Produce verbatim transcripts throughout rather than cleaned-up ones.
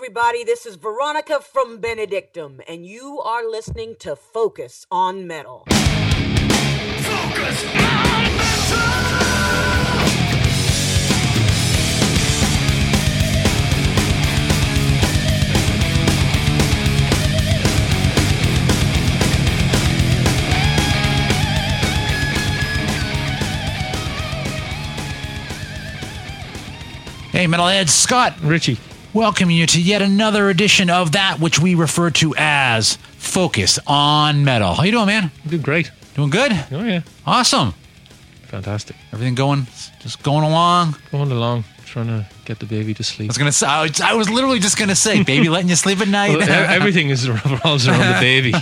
everybody. This is Veronica from Benedictum, and you are listening to Focus on Metal. Focus on Metal! Hey, Metalheads, Scott, Richie, welcoming you to yet another edition of that which we refer to as Focus on Metal. How you doing, man? I'm doing great. Doing good? Oh, yeah. Awesome. Fantastic. Everything going, just going along? Going along, trying to get the baby to sleep. I was gonna say, I was, I was literally just gonna say, baby letting you sleep at night. Well, everything is revolves around the baby.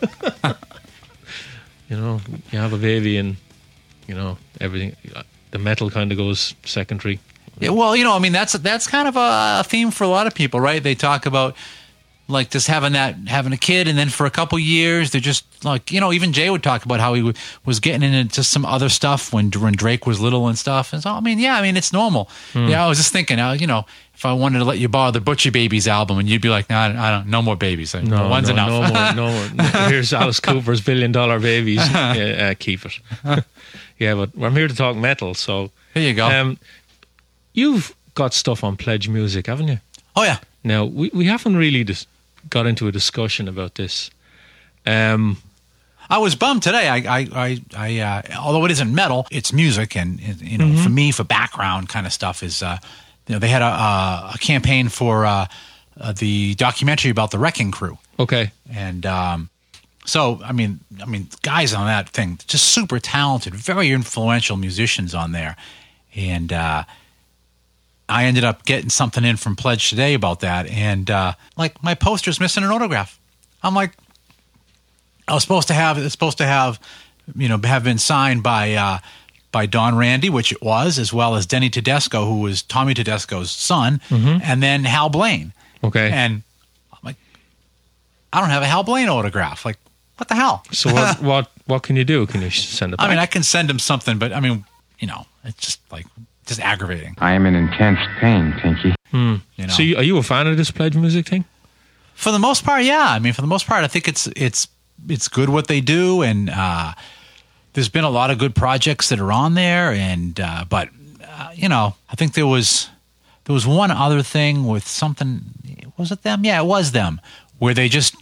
You know, you have a baby and, you know, everything, the metal kind of goes secondary. Yeah, well, you know, I mean, that's that's kind of a theme for a lot of people, right? They talk about like just having that, having a kid, and then for a couple years, they're just like, you know, even Jay would talk about how he w- was getting into just some other stuff when when Drake was little and stuff. And so, I mean, yeah, I mean, it's normal. Mm. Yeah, I was just thinking, uh, you know, if I wanted to let you borrow the Butcher Babies album, and you'd be like, no, I don't, I don't no more babies. Like, no, one's no, enough. No more, no more. Here's Alice Cooper's Billion Dollar Babies. Yeah, uh, keep it. Yeah, but I'm here to talk metal, so here you go. Um, you've got stuff on Pledge Music, haven't you? Oh yeah. Now we we haven't really dis- got into a discussion about this. Um, I was bummed today. I I I, I uh, although it isn't metal, it's music, and you know, mm-hmm. for me, for background kind of stuff is, uh, you know, they had a a, a campaign for uh, uh, the documentary about the Wrecking Crew. Okay, and um, so I mean, I mean, guys on that thing, just super talented, very influential musicians on there, and. Uh, I ended up getting something in from Pledge today about that, and uh, like my poster's missing an autograph. I'm like, I was supposed to have it's supposed to have, you know, have been signed by uh, by Don Randy, which it was, as well as Denny Tedesco, who was Tommy Tedesco's son, mm-hmm. and then Hal Blaine. Okay, and I'm like, I don't have a Hal Blaine autograph. Like, what the hell? So what what what can you do? Can you send it back? I mean, I can send him something, but I mean, you know, it's just like. Just aggravating. I am in intense pain, Pinky. Hmm. You know? So, you, are you a fan of this Pledge Music thing? For the most part, yeah. I mean, for the most part, I think it's it's it's good what they do, and uh, there's been a lot of good projects that are on there. And uh, but uh, you know, I think there was there was one other thing with something. Was it them? Yeah, it was them, where they just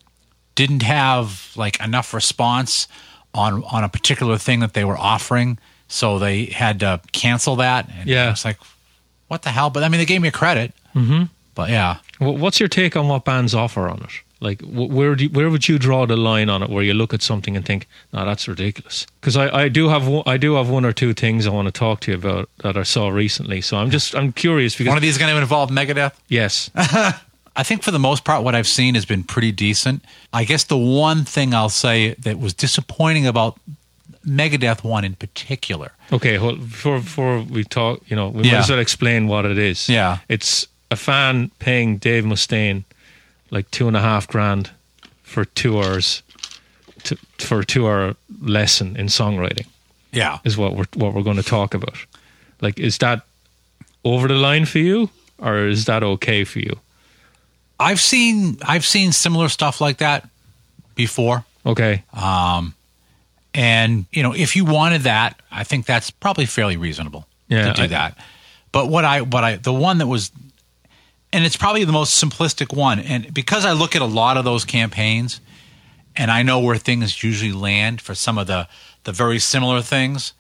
didn't have like enough response on on a particular thing that they were offering. So they had to cancel that. And yeah. It's like, what the hell? But I mean, they gave me a credit. Mm-hmm. But yeah. Well, what's your take on what bands offer on it? Like, where do you, where would you draw the line on it, where you look at something and think, no, that's ridiculous? Because I, I do have one, I do have one or two things I want to talk to you about that I saw recently. So I'm just I'm curious because one of these is going to involve Megadeth. Yes. I think for the most part, what I've seen has been pretty decent. I guess the one thing I'll say that was disappointing about Megadeth one in particular. Okay, well, before before we talk, you know, we yeah. might as well explain what it is. Yeah, it's a fan paying Dave Mustaine like two and a half grand for two hours to, for a two-hour lesson in songwriting. Yeah, is what we're what we're going to talk about. Like, is that over the line for you, or is that okay for you? I've seen I've seen similar stuff like that before. Okay. Um. And, you know, if you wanted that, I think that's probably fairly reasonable yeah, to do I, that. But what I, what I, the one that was, and it's probably the most simplistic one. And because I look at a lot of those campaigns and I know where things usually land for some of the, the very similar things,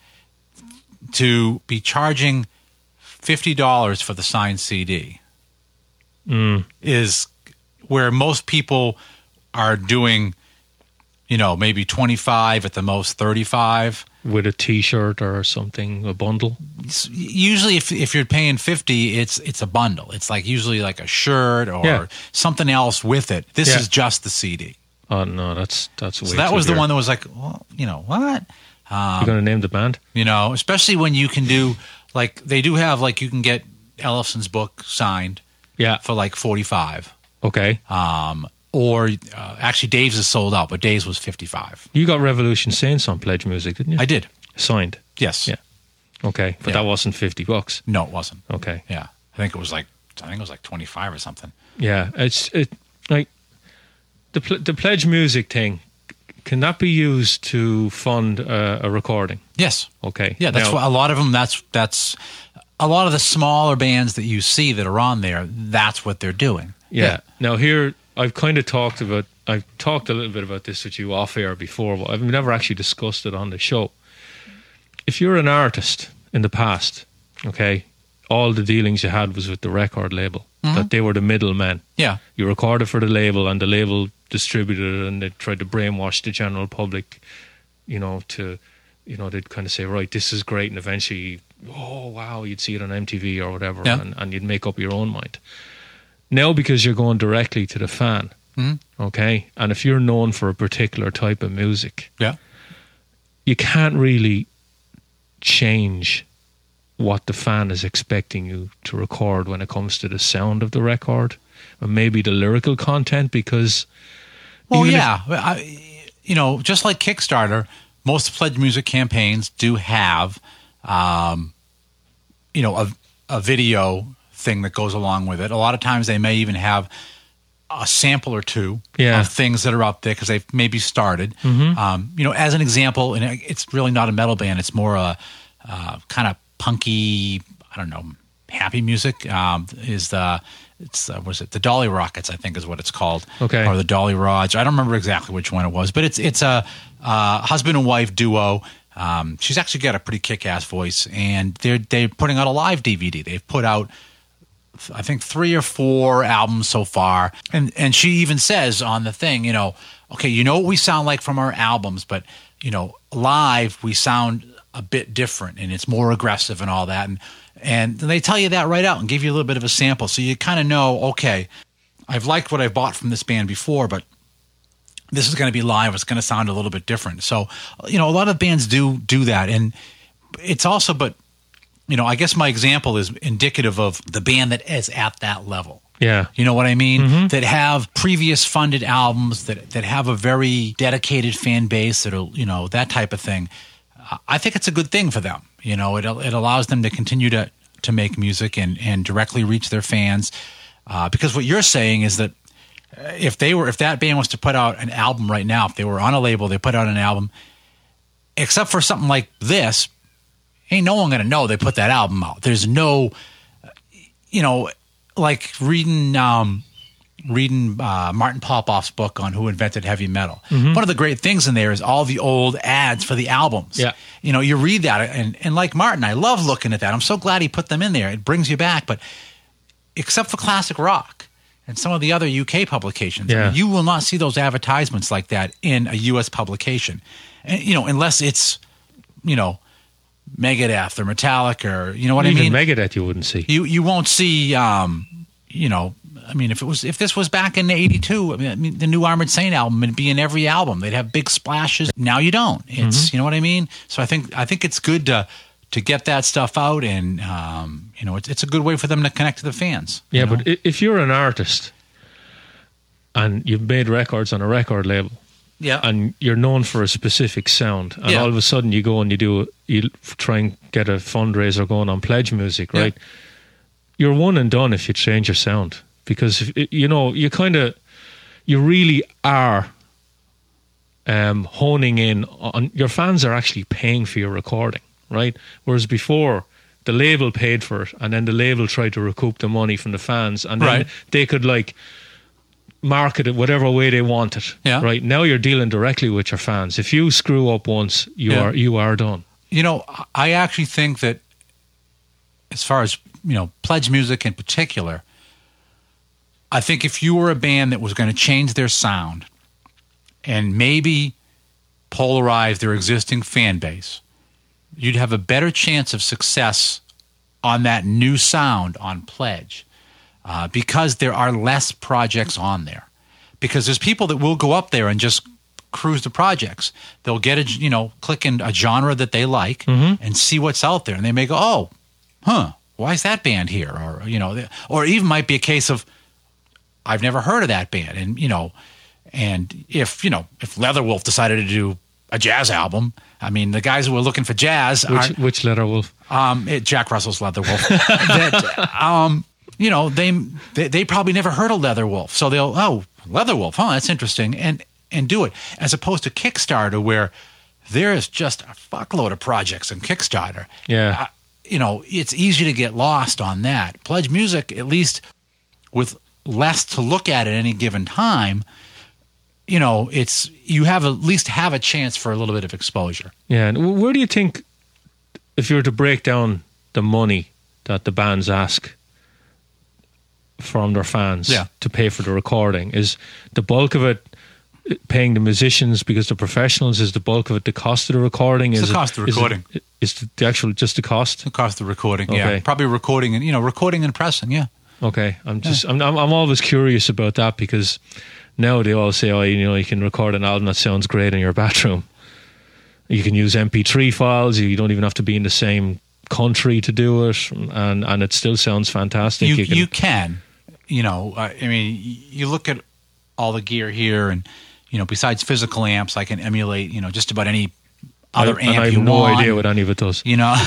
to be charging fifty dollars for the signed C D mm. is where most people are doing, you know, maybe twenty-five at the most, thirty-five with a T-shirt or something, a bundle. Usually, if if you're paying fifty, it's it's a bundle. It's like usually like a shirt or yeah. something else with it. This yeah. is just the C D. Oh no, that's that's way so that too was dear. The one that was like, well, you know what? Um, You're going to name the band? You know, especially when you can do like they do have like you can get Ellison's book signed, yeah, for like forty-five. Okay. Um. Or uh, actually, Dave's is sold out, but Dave's was fifty-five. You got Revolution Saints on Pledge Music, didn't you? I did. Signed. Yes. Yeah. Okay, but yeah. that wasn't fifty bucks. No, it wasn't. Okay. Yeah, I think it was like I think it was like twenty-five or something. Yeah, it's it like the pl- the pledge music thing. Can that be used to fund uh, a recording? Yes. Okay. Yeah, that's Now, what a lot of them. That's that's a lot of the smaller bands that you see that are on there. That's what they're doing. Yeah. Yeah. Now here, I've kind of talked about. I've talked a little bit about this with you off air before, but I've never actually discussed it on the show. If you're an artist in the past, okay, all the dealings you had was with the record label. Mm-hmm. That they were the middlemen. Yeah. You recorded for the label, and the label distributed it, and they tried to brainwash the general public, you know, to, you know, they'd kind of say, right, this is great, and eventually, oh, wow, you'd see it on M T V or whatever, yeah. and, and you'd make up your own mind. Now, because you're going directly to the fan, mm-hmm. okay, and if you're known for a particular type of music, yeah, you can't really change what the fan is expecting you to record when it comes to the sound of the record, or maybe the lyrical content, because well yeah if, I, you know, just like Kickstarter, most pledge music campaigns do have um, you know a, a video thing that goes along with it. A lot of times they may even have a sample or two yeah. of things that are up there because they've maybe started. Mm-hmm. um, you know, as an example, and it's really not a metal band, it's more a uh, kind of punky, I don't know, happy music. Um, is the it's uh, was it the Dolly Rockets? I think is what it's called. Okay, or the Dolly Rods. I don't remember exactly which one it was, but it's it's a uh, husband and wife duo. Um, she's actually got a pretty kick-ass voice, and they're they're putting out a live D V D. They've put out, I think, three or four albums so far, and and she even says on the thing, you know, okay, you know what we sound like from our albums, but you know, live we sound a bit different, and it's more aggressive and all that, and and they tell you that right out and give you a little bit of a sample, so you kind of know, okay, I've liked what I've bought from this band before, but this is going to be live. It's going to sound a little bit different. So, you know, a lot of bands do do that, and it's also, but you know, I guess my example is indicative of the band that is at that level. Yeah. You know what I mean? Mm-hmm. That have previous funded albums, that that have a very dedicated fan base, that'll, you know, that type of thing. I think it's a good thing for them. You know, it it allows them to continue to, to make music and, and directly reach their fans. Uh, because what you're saying is that if they were, if that band was to put out an album right now, if they were on a label, they put out an album, except for something like this, ain't no one going to know they put that album out. There's no, you know, like reading um, reading uh, Martin Popoff's book on who invented heavy metal. Mm-hmm. One of the great things in there is all the old ads for the albums. Yeah. You know, you read that, and, and like Martin, I love looking at that. I'm so glad he put them in there. It brings you back. But except for classic rock and some of the other U K publications, yeah. I mean, you will not see those advertisements like that in a U S publication. And, you know, unless it's, you know, Megadeth or Metallica, or you know what Even I mean? Megadeth you wouldn't see. You you won't see, um, you know, I mean, if it was if this was back in eighty-two, I mean, I mean, the new Armored Saint album would be in every album. They'd have big splashes. Now you don't. It's mm-hmm. you know what I mean? So I think I think it's good to to get that stuff out, and um, you know, it's it's a good way for them to connect to the fans. Yeah, you know? but if you're an artist and you've made records on a record label, yeah, and you're known for a specific sound, and yeah. all of a sudden you go and you do you try and get a fundraiser going on pledge music, right? Yeah. You're one and done if you change your sound, because if, you know you kind of you really are um, honing in on your fans are actually paying for your recording, right? Whereas before the label paid for it, and then the label tried to recoup the money from the fans, and then right. they could like market it whatever way they want it. Yeah. Right now you're dealing directly with your fans. If you screw up once, you yeah. are you are done. You know, I actually think that as far as, you know, pledge music in particular, I think if you were a band that was going to change their sound and maybe polarize their existing fan base, you'd have a better chance of success on that new sound on Pledge. Uh, because there are less projects on there. Because there's people that will go up there and just cruise the projects. They'll get a, you know, click in a genre that they like mm-hmm. and see what's out there. And they may go, oh, huh, why is that band here? Or, you know, or even might be a case of, I've never heard of that band. And, you know, and if, you know, if Leatherwolf decided to do a jazz album, I mean, the guys who were looking for jazz Which, which Leatherwolf? Um, it, Jack Russell's Leatherwolf. that, um, you know, they, they they probably never heard of Leatherwolf, so they'll oh Leatherwolf, huh? That's interesting, and and do it, as opposed to Kickstarter, where there is just a fuckload of projects on Kickstarter. Yeah, uh, you know, it's easy to get lost on that. Pledge Music, at least with less to look at at any given time, you know, it's you have at least have a chance for a little bit of exposure. Yeah, and where do you think, if you were to break down the money that the bands ask from their fans yeah. to pay for the recording, is the bulk of it paying the musicians because they're professionals? Is the bulk of it the cost of the recording? It's is the cost it, of recording. Is, it, is the actual just the cost? The cost of recording, okay. yeah. Probably recording and you know recording and pressing, yeah. Okay, I'm just yeah. I'm, I'm I'm always curious about that, because now they all say, oh, you know, you can record an album that sounds great in your bathroom. You can use M P three files. You don't even have to be in the same country to do it, and and it still sounds fantastic. You, you, can, you can, you know, uh, I mean, you look at all the gear here, and you know, besides physical amps, I can emulate, you know, just about any other I, amp and I have you no want. idea what any of it does. You know,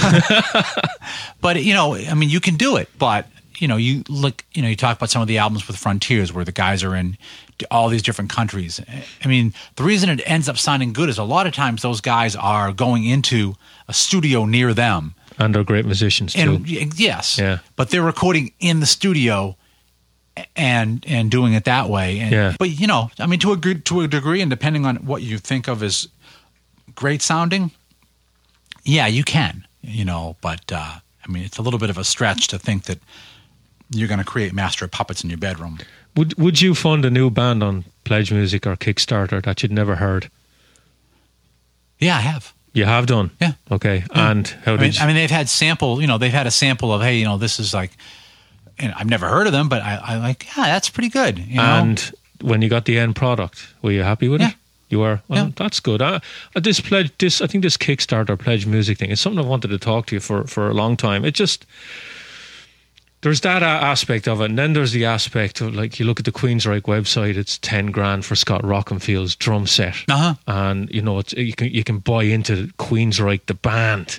but you know, I mean, you can do it. But you know, you look, you know, you talk about some of the albums with Frontiers, where the guys are in all these different countries. I mean, the reason it ends up sounding good is a lot of times those guys are going into a studio near them. And they're great musicians too. And, yes, yeah. But they're recording in the studio and and doing it that way. And, yeah. But you know, I mean, to a to a degree, and depending on what you think of as great sounding, yeah, you can. You know, but uh, I mean, it's a little bit of a stretch to think that you're going to create Master of Puppets in your bedroom. Would Would you fund a new band on Pledge Music or Kickstarter that you'd never heard? Yeah, I have. You have done? Yeah. Okay. Yeah. And how I did mean, you... I mean, they've had sample, you know, they've had a sample of, hey, you know, this is like, and I've never heard of them, but I, I like, yeah, that's pretty good. You know? And when you got the end product, were you happy with yeah. it? You were? Well, yeah. That's good. I, this pledge, this I think this Kickstarter Pledge Music thing is something I wanted to talk to you for, for a long time. It just... There's that aspect of it, and then there's the aspect of, like, you look at the Queensryche website, it's ten grand for Scott Rockenfield's drum set, uh-huh. and you know it's, you can you can buy into Queensryche the band.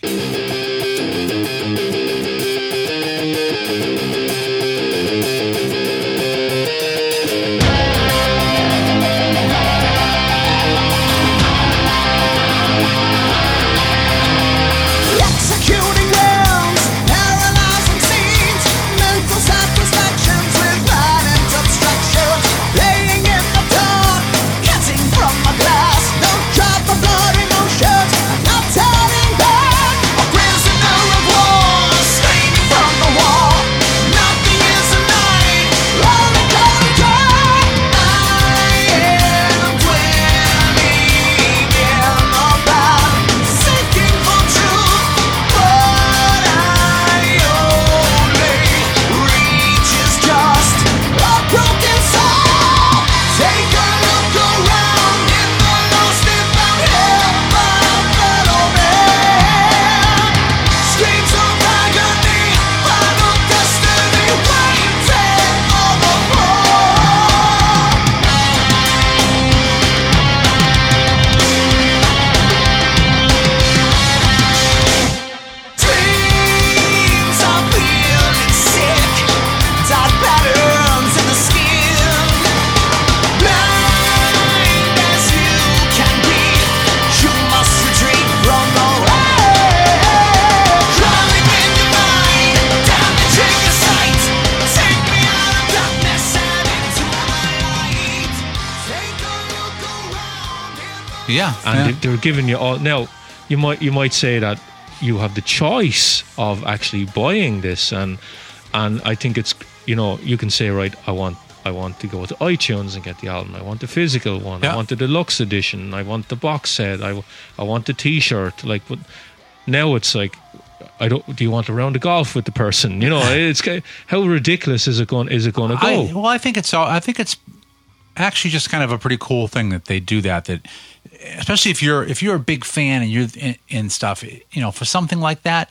Yeah, and yeah. they're giving you all. Now, you might you might say that you have the choice of actually buying this, and and I think it's, you know, you can say, right, I want I want to go to iTunes and get the album. I want the physical one. Yeah. I want the deluxe edition. I want the box set. I, I want the T-shirt. Like, but now it's like, I don't. Do you want to round the golf with the person? You know, it's how ridiculous is it going? Is it going to go? I, well, I think it's all. I think it's actually just kind of a pretty cool thing that they do that. That especially if you're if you're a big fan and you're in, in stuff, you know, for something like that.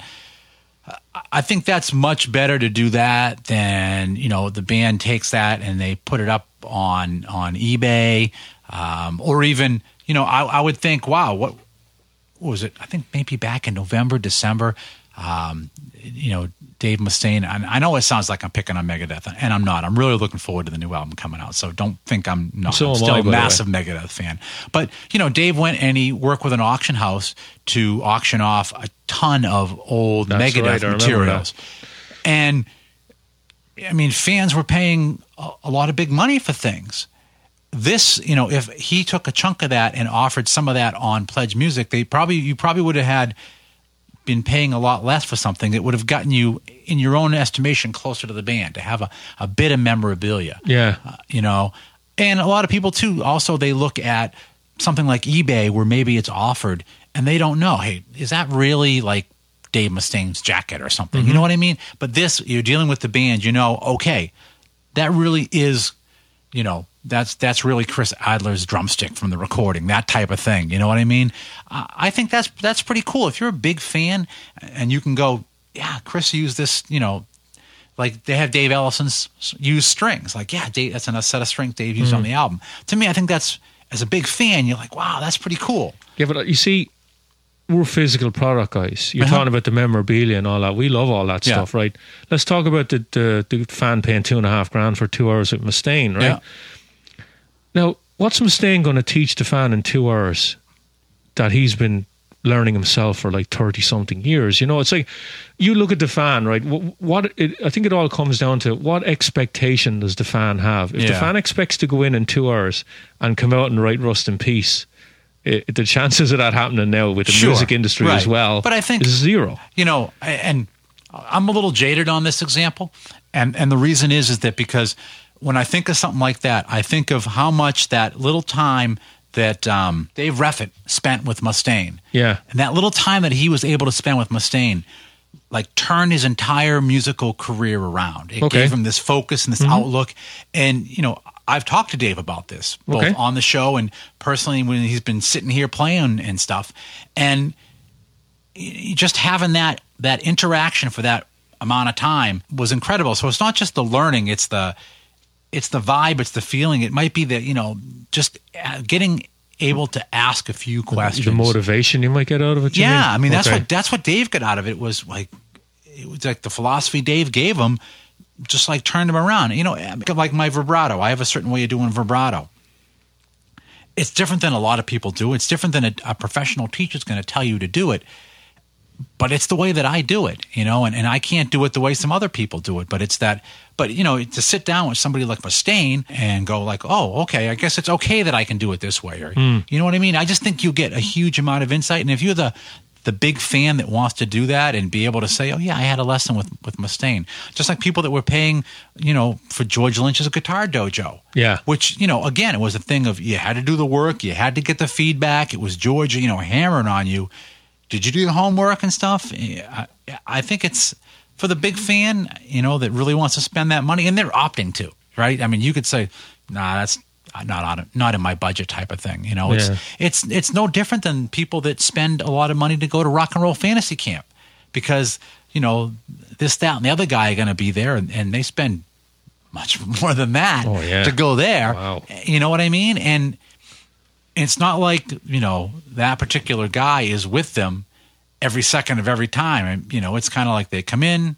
I think that's much better to do that than, you know, the band takes that and they put it up on on eBay, um, or even, you know, I, I would think, wow, what, what was it? I think maybe back in November, December, Um, you know, Dave Mustaine. And I know it sounds like I'm picking on Megadeth, and I'm not. I'm really looking forward to the new album coming out. So don't think I'm not. So I'm am still I, a by the massive Megadeth fan. But you know, Dave went and he worked with an auction house to auction off a ton of old That's Megadeth right, I remember materials, and I mean, fans were paying a, a lot of big money for things. This, you know, if he took a chunk of that and offered some of that on Pledge Music, they probably you probably would have had been paying a lot less for something that would have gotten you, in your own estimation, closer to the band, to have a, a bit of memorabilia. Yeah. Uh, you know, and a lot of people too, also they look at something like eBay where maybe it's offered and they don't know, hey, is that really like Dave Mustaine's jacket or something? Mm-hmm. You know what I mean? But this, you're dealing with the band, you know, okay, that really is, you know, That's that's really Chris Adler's drumstick from the recording, that type of thing. You know what I mean? Uh, I think that's that's pretty cool. If you're a big fan and you can go, yeah, Chris used this, you know, like they have Dave Ellison's use strings. Like, yeah, Dave, that's a set of strings Dave used mm-hmm. on the album. To me, I think that's, as a big fan, you're like, wow, that's pretty cool. Yeah, but you see, we're physical product guys. You're uh-huh. talking about the memorabilia and all that. We love all that yeah. stuff, right? Let's talk about the, the the fan paying two and a half grand for two hours with Mustaine, right? Yeah. Now, what's Mustaine going to teach the fan in two hours that he's been learning himself for like thirty-something years? You know, it's like, you look at the fan, right? What, what it, I think it all comes down to, what expectation does the fan have? If yeah. the fan expects to go in in two hours and come out and write Rust in Peace, it, the chances of that happening now with the sure. music industry right. as well but I think, is zero. You know, and I'm a little jaded on this example. And, and the reason is, is that because when I think of something like that, I think of how much that little time that um, Dave Reffett spent with Mustaine. Yeah. And that little time that he was able to spend with Mustaine, like, turned his entire musical career around. It okay. gave him this focus and this mm-hmm. outlook. And, you know, I've talked to Dave about this, both okay. on the show and personally when he's been sitting here playing and stuff. And just having that that interaction for that amount of time was incredible. So it's not just the learning, it's the it's the vibe, it's the feeling. It might be that, you know, just getting able to ask a few questions. The motivation you might get out of it. Yeah, mean? I mean, that's okay. what that's what Dave got out of it, was like, it was like the philosophy Dave gave him, just like turned him around. You know, like my vibrato. I have a certain way of doing vibrato. It's different than a lot of people do. It's different than a, a professional teacher is going to tell you to do it. But it's the way that I do it, you know, and, and I can't do it the way some other people do it. But it's that, but, you know, to sit down with somebody like Mustaine and go like, oh, okay, I guess it's okay that I can do it this way. Or, mm. you know what I mean? I just think you get a huge amount of insight. And if you're the the big fan that wants to do that and be able to say, oh, yeah, I had a lesson with, with Mustaine. Just like people that were paying, you know, for George Lynch's Guitar Dojo. Yeah. Which, you know, again, it was a thing of you had to do the work. You had to get the feedback. It was George, you know, hammering on you. Did you do your homework and stuff? I, I think it's for the big fan, you know, that really wants to spend that money, and they're opting to, right? I mean, you could say, nah, that's not on, not in my budget type of thing. You know, it's, yeah. it's, it's no different than people that spend a lot of money to go to Rock and Roll Fantasy Camp because, you know, this, that, and the other guy are going to be there, and, and they spend much more than that oh, yeah. to go there. Wow. You know what I mean? And it's not like, you know, that particular guy is with them every second of every time. And, you know, it's kind of like they come in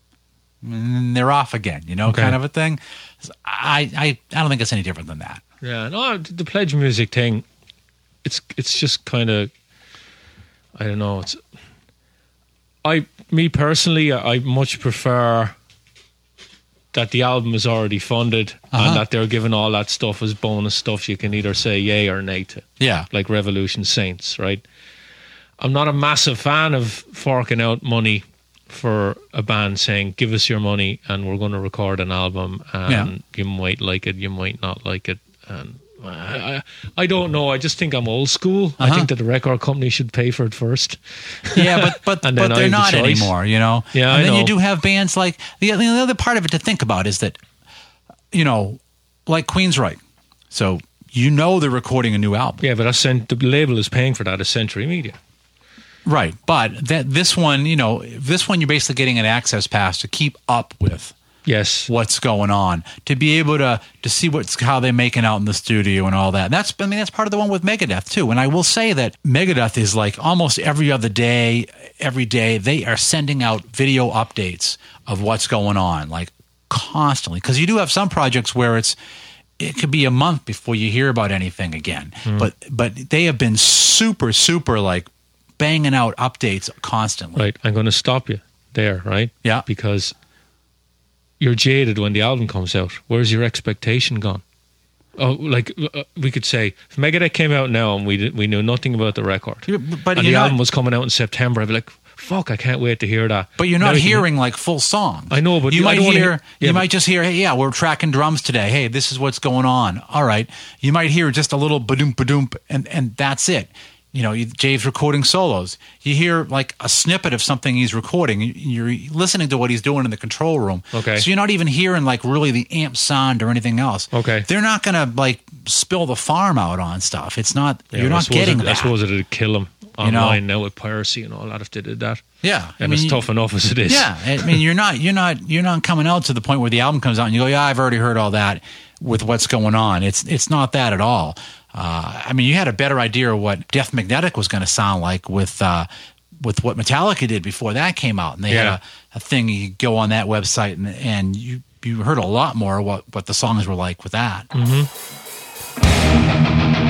and they're off again, you know, okay. kind of a thing. I, I, I don't think it's any different than that. Yeah, no, the Pledge Music thing, it's it's just kind of, I don't know, it's, I, me personally, I much prefer that the album is already funded uh-huh. and that they're giving all that stuff as bonus stuff you can either say yay or nay to. Yeah. Like Revolution Saints, right? I'm not a massive fan of forking out money for a band saying, give us your money and we're going to record an album and yeah. you might like it, you might not like it. And I, I, I don't know. I just think I'm old school. Uh-huh. I think that the record company should pay for it first. Yeah, but but, and but they're not the anymore, you know? Yeah, and I then know. you do have bands like, the, the other part of it to think about is that, you know, like Queensryche. So you know they're recording a new album. Yeah, but that's sent, the label is paying for that as Century Media. Right, but that this one, you know, this one you're basically getting an access pass to keep up with Yes. what's going on, to be able to to see what's how they're making out in the studio and all that. And that's I mean that's part of the one with Megadeth too. And I will say that Megadeth is like almost every other day, every day they are sending out video updates of what's going on, like constantly. Because you do have some projects where it's it could be a month before you hear about anything again. Mm. But but they have been super super like banging out updates constantly. Right. I'm going to stop you there. Right. Yeah. Because you're jaded when the album comes out. Where's your expectation gone? Oh, like uh, we could say, if Megadeth came out now and we did, we knew nothing about the record, but and the not, album was coming out in September, I'd be like, "Fuck, I can't wait to hear that." But you're not now hearing you, like full songs. I know, but you might hear, hear yeah, you but, might just hear, "Hey, yeah, we're tracking drums today. Hey, this is what's going on." All right, you might hear just a little badoom badoom, and and that's it. You know, Jave's recording solos. You hear like a snippet of something he's recording. You're listening to what he's doing in the control room. Okay. So you're not even hearing like really the amp sound or anything else. Okay. They're not going to like spill the farm out on stuff. It's not, yeah, you're not getting it, that. I suppose it'd kill them online you know? now with piracy and all that if they did that. Yeah. And I mean, it's tough enough as it is. Yeah. I mean, you're not, you're not, you're not coming out to the point where the album comes out and you go, yeah, I've already heard all that with what's going on. It's, it's not that at all. Uh, I mean, you had a better idea of what Death Magnetic was going to sound like with uh, with what Metallica did before that came out, and they yeah. had a, a thing you go on that website and and you you heard a lot more what what the songs were like with that. Mm-hmm.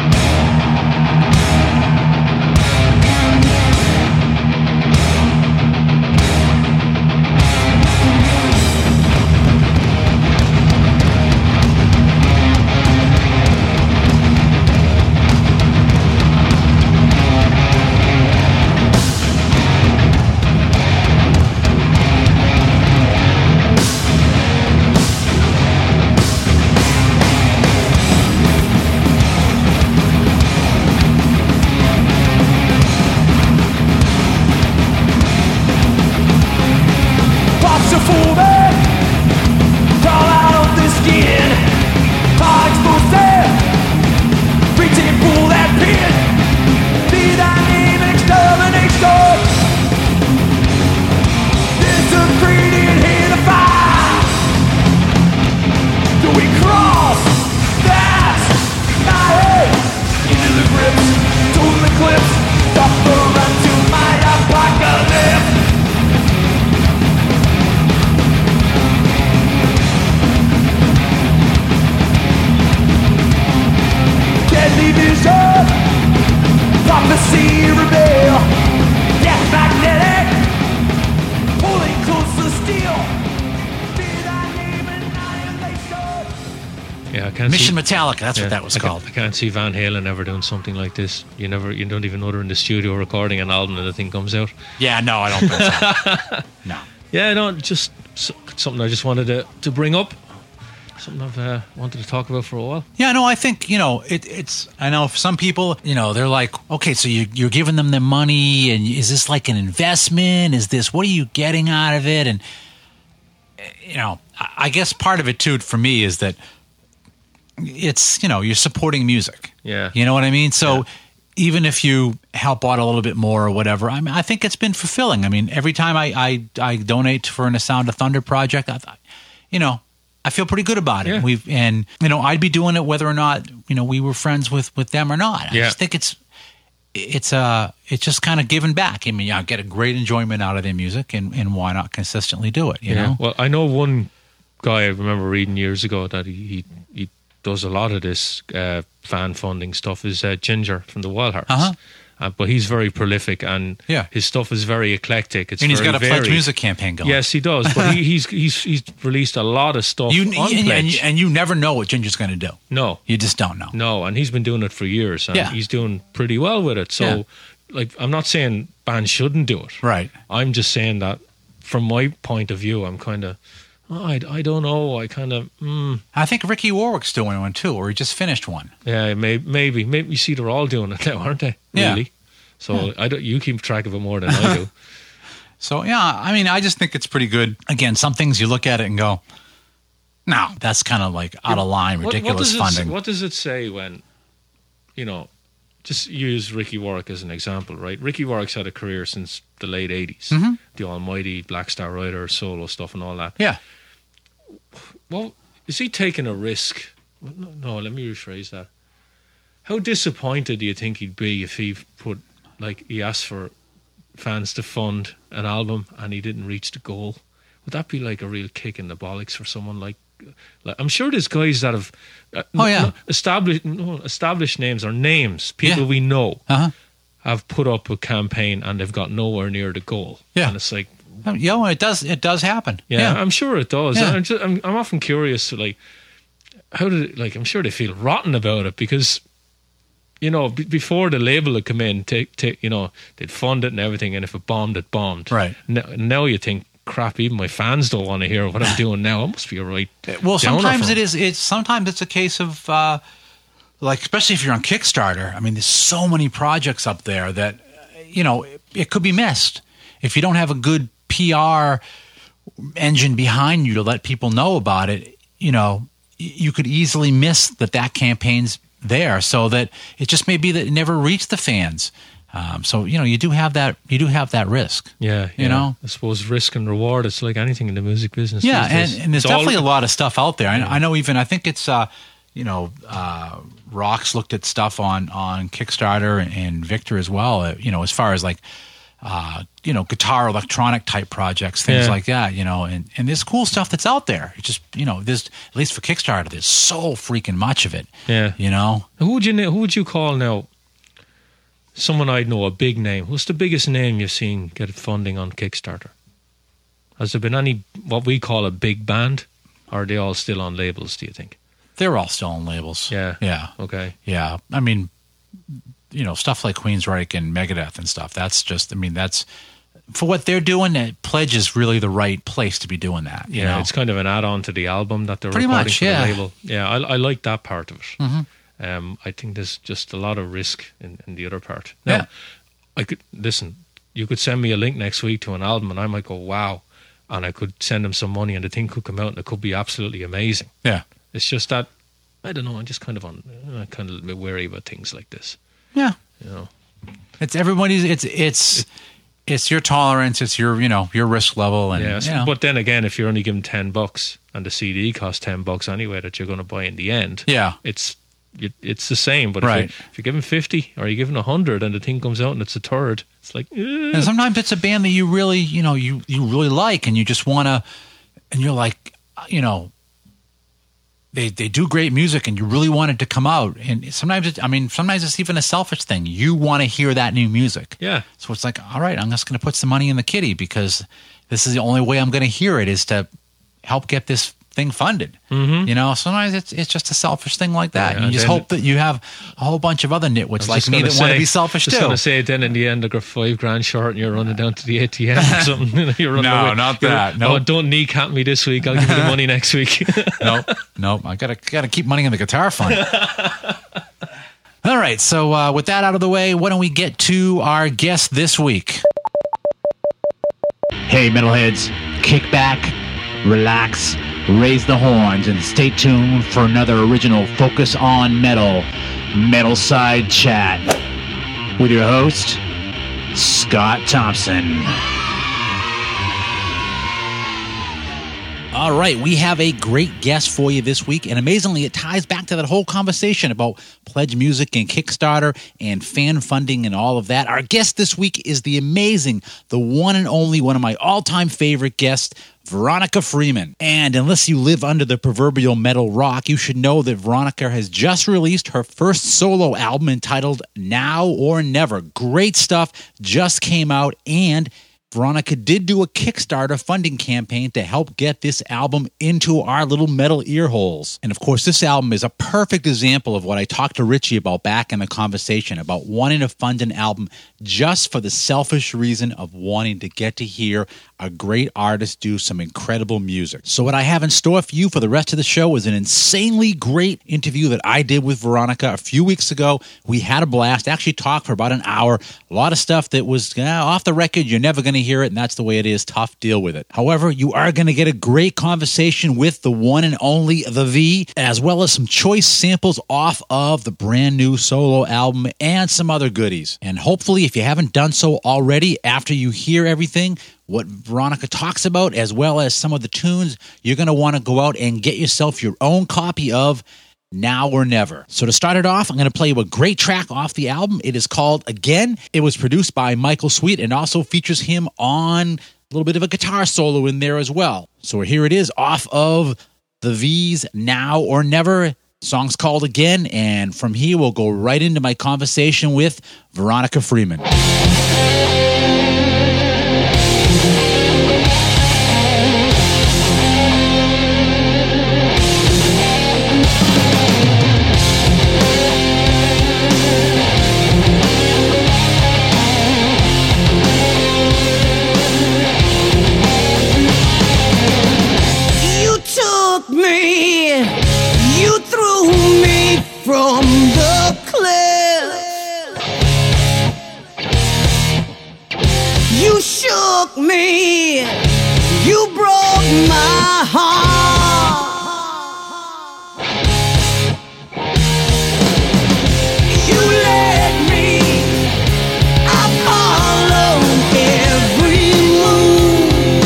Mission see, Metallica, that's yeah, what that was I called. Can, I can't see Van Halen ever doing something like this. You never, you don't even know they're in the studio recording an album and the thing comes out. Yeah, no, I don't think so. No. Yeah, no, just something I just wanted to, to bring up. Something I've uh, wanted to talk about for a while. Yeah, no, I think, you know, it, it's, I know for some people, you know, they're like, okay, so you, you're giving them their money, and is this like an investment? Is this, what are you getting out of it? And, you know, I guess part of it too, for me, is that it's, you know, you're supporting music. Yeah. You know what I mean? So yeah. even if you help out a little bit more or whatever, I mean, I think it's been fulfilling. I mean, every time I, I, I donate for an A Sound of Thunder project, I thought, you know, I feel pretty good about it. Yeah. We've, and, you know, I'd be doing it whether or not, you know, we were friends with, with them or not. I yeah. just think it's, it's, uh, it's just kind of giving back. I mean, I get a great enjoyment out of their music, and, and why not consistently do it, you yeah. know? Well, I know one guy I remember reading years ago that he, he, he does a lot of this uh, fan funding stuff is uh, Ginger from the Wildhearts. Uh-huh. Uh, but he's very prolific, and yeah. his stuff is very eclectic. It's and he's very got a varied. Pledge Music campaign going. Yes, he does. But he, he's he's he's released a lot of stuff you, on and, Pledge. And you, and you never know what Ginger's going to do. No. You just don't know. No, and he's been doing it for years, and yeah. he's doing pretty well with it. So, yeah. like, I'm not saying bands shouldn't do it. Right. I'm just saying that from my point of view, I'm kind of, oh, I, I don't know. I kind of, mm. I think Ricky Warwick's doing one too, or he just finished one. Yeah, may, maybe. Maybe you see they're all doing it now, aren't they? Really? Yeah. So yeah. I don't. You keep track of it more than I do. So yeah, I mean, I just think it's pretty good. Again, some things you look at it and go, no, that's kind of like out of line, ridiculous what, what funding. It, what does it say when, you know, just use Ricky Warwick as an example, right? Ricky Warwick's had a career since the late eighties. Mm-hmm. The almighty Black Star Rider, solo stuff and all that. Yeah. well, is he taking a risk? No, no, let me rephrase that. How disappointed do you think he'd be if he put, like, he asked for fans to fund an album and he didn't reach the goal? Would that be like a real kick in the bollocks for someone like? Like I'm sure there's guys that have uh, oh yeah n- established no, established names or names people yeah. we know uh-huh. have put up a campaign and they've got nowhere near the goal. Yeah, and it's like, you know, it does it does happen. Yeah, yeah. I'm sure it does. Yeah. I'm, just, I'm I'm often curious to like how did it, like I'm sure they feel rotten about it because. You know, b- before the label had come in, take, take, you know, they'd fund it and everything, and if it bombed, it bombed. Right. Now, now you think, crap, even my fans don't want to hear what I'm doing now. It must be a right. Well, sometimes for it is. It's sometimes it's a case of uh, like, especially if you're on Kickstarter. I mean, there's so many projects up there that you know it, it could be missed if you don't have a good P R engine behind you to let people know about it. You know, you could easily miss that that campaign's there, so that it just may be that it never reached the fans. Um, so you know, you do have that. You do have that risk. Yeah, you yeah. know. I suppose risk and reward. It's like anything in the music business. Yeah, these and, days. and there's It's definitely all, a lot of stuff out there. Yeah. I, I know. Even I think it's uh, you know, uh, Rocks looked at stuff on on Kickstarter and, and Victor as well. Uh, you know, as far as like. Uh, you know, guitar electronic type projects, things Yeah. like that, you know, and, and there's cool stuff that's out there. It's just, you know, there's, at least for Kickstarter, there's so freaking much of it. Yeah. You know? Who would you na- who would you call now? Someone I'd know, a big name. What's the biggest name you've seen get funding on Kickstarter? Has there been any, what we call a big band? Or are they all still on labels, do you think? They're all still on labels. Yeah. Yeah. Okay. Yeah. I mean, you know, stuff like Queensryche and Megadeth and stuff. That's just, I mean, that's, for what they're doing, that Pledge is really the right place to be doing that. You Yeah, know? it's kind of an add-on to the album that they're Pretty recording much, for yeah. the label. Yeah, I, I like that part of it. Mm-hmm. Um, I think there's just a lot of risk in, in the other part. Now, Yeah. I could listen. You could send me a link next week to an album, and I might go, "Wow!" and I could send them some money, and the thing could come out, and it could be absolutely amazing. Yeah. It's just that I don't know. I'm just kind of on, I'm kind of a little bit wary about things like this. Yeah. You know, It's everybody's, it's, it's, it's your tolerance, it's your, you know, your risk level. And, yeah. you know. But then again, if you're only given ten bucks and the C D costs ten bucks anyway, that you're going to buy in the end, Yeah. it's it, it's the same. But Right. if, you're, if you're given fifty or you're given a hundred and the thing comes out and it's a third, it's like, eh. And sometimes it's a band that you really, you know, you, you really like, and you just want to, and you're like, you know, they they do great music, and you really want it to come out. And sometimes, it, I mean, sometimes it's even a selfish thing. You want to hear that new music. Yeah. So it's like, all right, I'm just going to put some money in the kitty because this is the only way I'm going to hear it is to help get this thing funded. Mm-hmm. You know, sometimes it's it's just a selfish thing like that. Yeah, and you just then- hope that you have a whole bunch of other nitwits like Just me gonna that want to say- be selfish just too. going to say then in the end, I got five grand short and you're running down to the A T M or something. You're running No, away. not You're- that. Oh, Nope. don't kneecap me this week. I'll give you the money next week. no, no, I gotta gotta keep money in the guitar fund. All right, so uh, with that out of the way, why don't we get to our guest this week? Hey, metalheads, kick back, relax, raise the horns, and stay tuned for another original Focus on Metal, Metal Side Chat with your host, Scott Thompson. All right, we have a great guest for you this week, and amazingly, it ties back to that whole conversation about Pledge Music and Kickstarter and fan funding and all of that. Our guest this week is the amazing, the one and only, one of my all-time favorite guests, Veronica Freeman. And unless you live under the proverbial metal rock, you should know that Veronica has just released her first solo album entitled Now or Never. Great stuff, just came out, and Veronica did do a Kickstarter funding campaign to help get this album into our little metal ear holes. And of course, this album is a perfect example of what I talked to Richie about back in the conversation about wanting to fund an album just for the selfish reason of wanting to get to hear a great artist do some incredible music. So what I have in store for you for the rest of the show is an insanely great interview that I did with Veronica a few weeks ago. We had a blast, actually talked for about an hour. A lot of stuff that was uh, off the record. You're never going to hear it, and that's the way it is. Tough, deal with it. However, you are going to get a great conversation with the one and only The V, as well as some choice samples off of the brand new solo album and some other goodies. And hopefully, if you haven't done so already, after you hear everything, what Veronica talks about, as well as some of the tunes, you're going to want to go out and get yourself your own copy of Now or Never. So to start it off, I'm going to play you a great track off the album. It is called Again. It was produced by Michael Sweet and also features him on a little bit of a guitar solo in there as well. So here it is off of the V's Now or Never. Song's called Again, and from here we'll go right into my conversation with Veronica Freeman. You took me, you threw me from the cliff. You shook me, you broke my heart. You led me, I followed every move.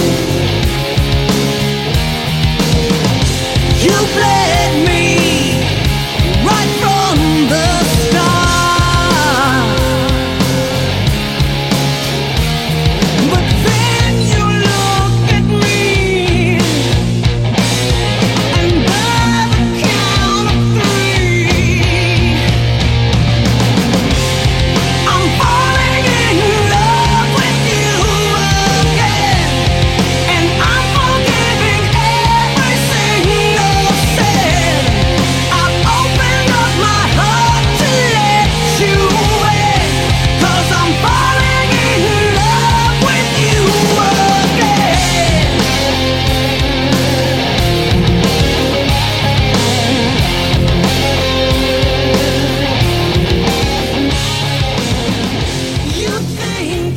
You bled me right from the start. But then you look at me, and by the count of three, I'm falling in love with you again, and I'm forgiving every single sin. I've opened up my heart to let you in, 'cause I'm falling in love with you again. You think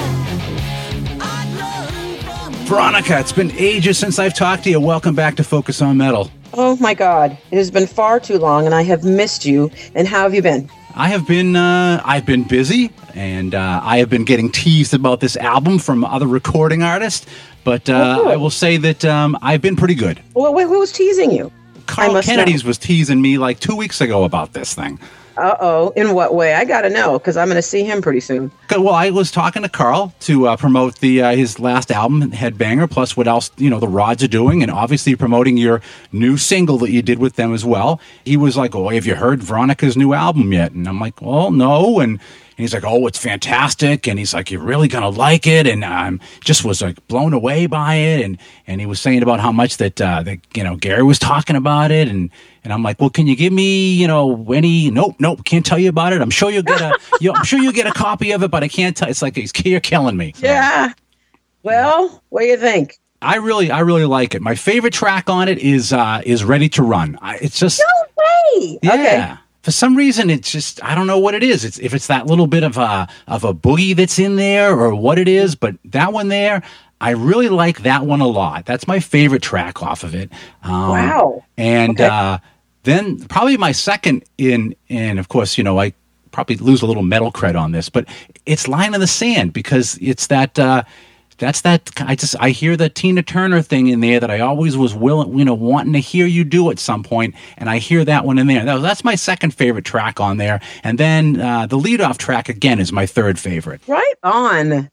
that I'd learn from Veronica, it's been ages since I've talked to you. Welcome back to Focus on Metal. Oh my God, it has been far too long and I have missed you. And how have you been? I have been uh, I've been busy, and uh, I have been getting teased about this album from other recording artists. But uh, Oh, good. I will say that um, I've been pretty good. Well, wait, who was teasing you? Carl must Kennedy's know. was teasing me like two weeks ago about this thing. Uh-oh, in what way? I gotta know, because I'm gonna see him pretty soon. Good. Well, I was talking to Carl to uh, promote the uh, his last album, Headbanger, plus what else, you know, the Rods are doing, and obviously promoting your new single that you did with them as well. He was like, oh, have you heard Veronica's new album yet? And I'm like, well, no. And, and he's like, oh, it's fantastic. And he's like, you're really going to like it. And um, just was like blown away by it. And, and he was saying about how much that, uh, that, you know, Gary was talking about it. And, and I'm like, well, can you give me, you know, any, nope, nope, can't tell you about it. I'm sure you'll get a, you I'm sure you'll get a copy of it, but I can't tell. It's like, he's, you're killing me. So, Yeah. Well, what do you think? I really, I really like it. My favorite track on it is, uh, is Ready to Run. I, it's just, No way. yeah. Okay. For some reason, it's just, I don't know what it is. It's if it's that little bit of a of a boogie that's in there or what it is, but that one there, I really like that one a lot. That's my favorite track off of it. Um, Wow. And Okay. uh, then probably my second in, and of course, you know, I probably lose a little metal cred on this, but it's Line in the Sand, because it's that, uh, that's that, I just, I hear the Tina Turner thing in there that I always was willing, you know, wanting to hear you do at some point, and I hear that one in there. That, that's my second favorite track on there. And then uh, the leadoff track, again, is my third favorite. Right on.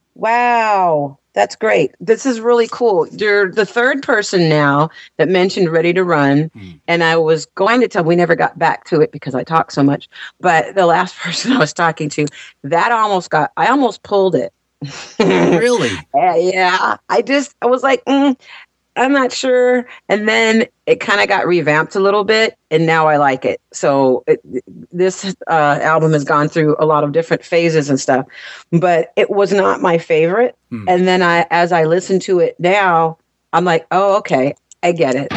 Wow. That's great. This is really cool. You're the third person now that mentioned Ready to Run. Mm. And I was going to tell, we never got back to it because I talk so much. But the last person I was talking to, that almost got, I almost pulled it. Really? Yeah, yeah. I just, I was like, mm, I'm not sure. And then it kind of got revamped a little bit, and now I like it. So it, this uh, album has gone through a lot of different phases and stuff, but it was not my favorite. Hmm. And then I, as I listen to it now, I'm like, oh, okay, I get it.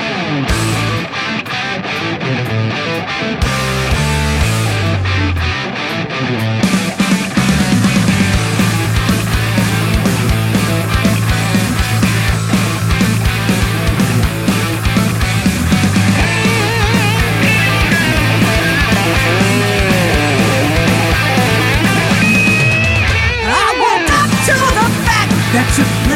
I woke up to the fact that you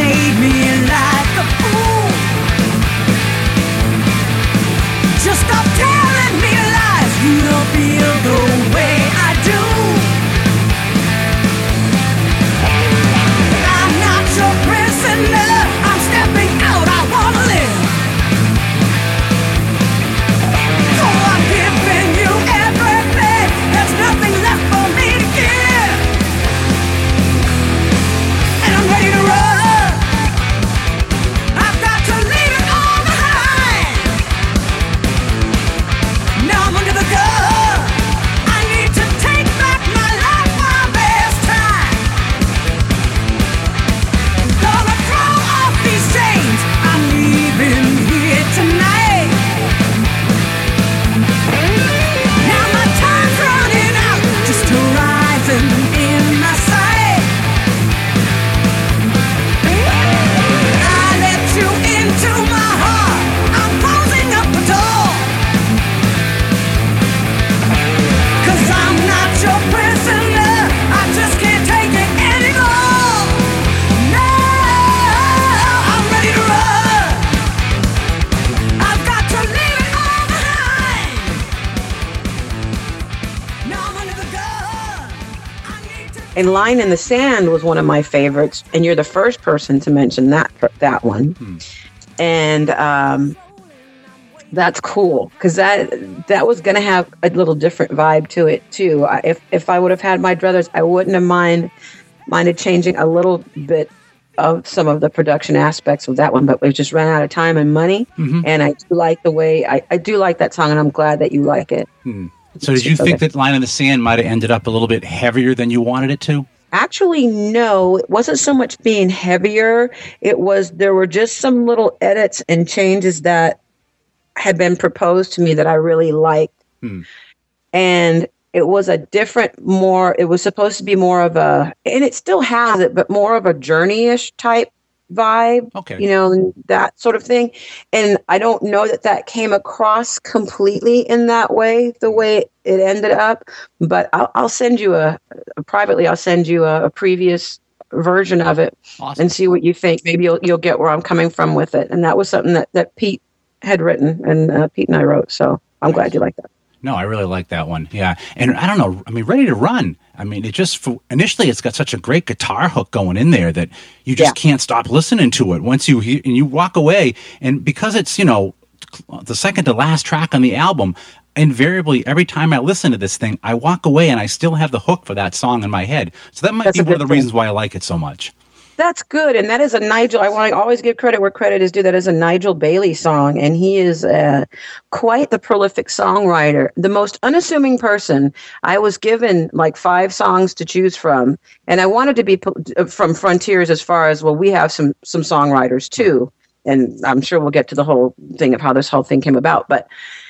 And Line in the Sand was one of my favorites, and you're the first person to mention that that one. Hmm. And um, that's cool because that that was going to have a little different vibe to it too. I, if if I would have had my druthers, I wouldn't have mind minded changing a little bit of some of the production aspects of that one, but we just ran out of time and money. Mm-hmm. And I do like the way I, I do like that song, and I'm glad that you like it. Hmm. So did you think okay. that Line in the Sand might have ended up a little bit heavier than you wanted it to? Actually, no. It wasn't so much being heavier. It was there were just some little edits and changes that had been proposed to me that I really liked. Hmm. And it was a different, more, it was supposed to be more of a, and it still has it, but more of a journey-ish type vibe, okay, you know, that sort of thing. And I don't know that that came across completely in that way, the way it ended up, but I'll, I'll send you a, privately, I'll send you a, a previous version of it. Awesome. And see what you think. Maybe you'll you'll get where I'm coming from with it. And that was something that, that Pete had written, and uh, Pete and I wrote, so I'm nice. Glad you like that. No, I really like that one. Yeah. And I don't know, I mean, Ready to Run. I mean, it just, for, initially it's got such a great guitar hook going in there that you just yeah. can't stop listening to it once you hear, and you walk away. And because it's, you know, the second to last track on the album, invariably, every time I listen to this thing, I walk away and I still have the hook for that song in my head. So that might That's be one of the thing. reasons why I like it so much. That's good, and that is a Nigel. I want to always give credit where credit is due. That is a Nigel Bailey song, and he is uh, quite the prolific songwriter. The most unassuming person. I was given like five songs to choose from, and I wanted to be from Frontiers as far as, well, we have some some songwriters too, and I'm sure we'll get to the whole thing of how this whole thing came about. But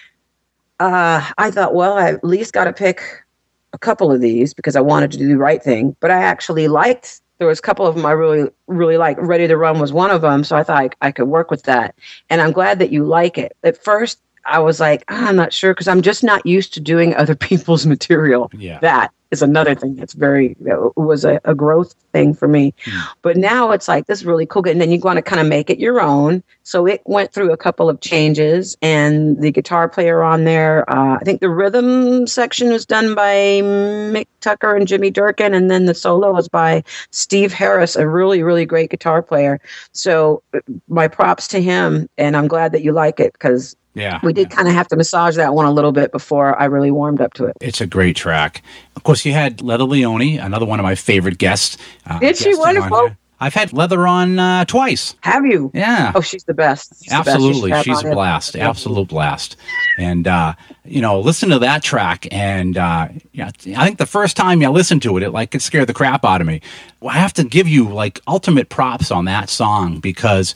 uh, I thought, well, I at least got to pick a couple of these because I wanted to do the right thing. But I actually liked. There was a couple of them I really, really like. Ready to Run was one of them, so I thought I, I could work with that. And I'm glad that you like it. At first, I was like, oh, I'm not sure, because I'm just not used to doing other people's material. Yeah. That is another thing that's very, that was a, a growth thing for me. Mm. But now it's like, this is really cool. And then you want to kind of make it your own. So it went through a couple of changes, and the guitar player on there, uh, I think the rhythm section was done by Mick Tucker and Jimmy Durkin, and then the solo was by Steve Harris, a really, really great guitar player. So my props to him, and I'm glad that you like it, because Yeah, we did yeah. kind of have to massage that one a little bit before I really warmed up to it. It's a great track. Of course, you had Leather Leone, another one of my favorite guests. Uh, Did she? Wonderful. I've had Leather on uh, twice. Have you? Yeah. Oh, she's the best. She's Absolutely. The best. She's a blast. Absolute blast. And, uh, you know, listen to that track. And uh, yeah, I think the first time I listened to it, it like it scared the crap out of me. Well, I have to give you like ultimate props on that song, because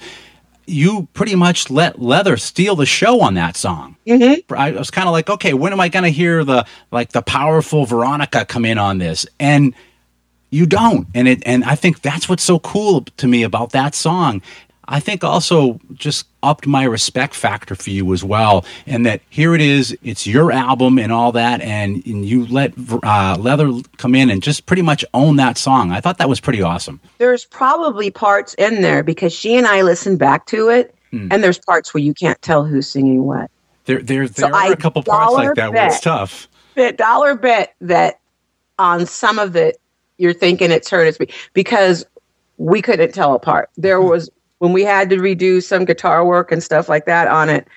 you pretty much let Leather steal the show on that song. Mm-hmm. I was kind of like, okay, when am I going to hear the like the powerful Veronica come in on this? And you don't. And it and I think that's what's so cool to me about that song. I think also just upped my respect factor for you as well, and that here it is, it's your album and all that, and, and you let uh, Leather come in and just pretty much own that song. I thought that was pretty awesome. There's probably parts in there, because she and I listened back to it, mm. and there's parts where you can't tell who's singing what. There, there, there so are I a couple parts like that where it's tough. Bet, dollar bet that on some of it, you're thinking it's her, it's me, because we couldn't tell apart. There was, when we had to redo some guitar work and stuff like that on it,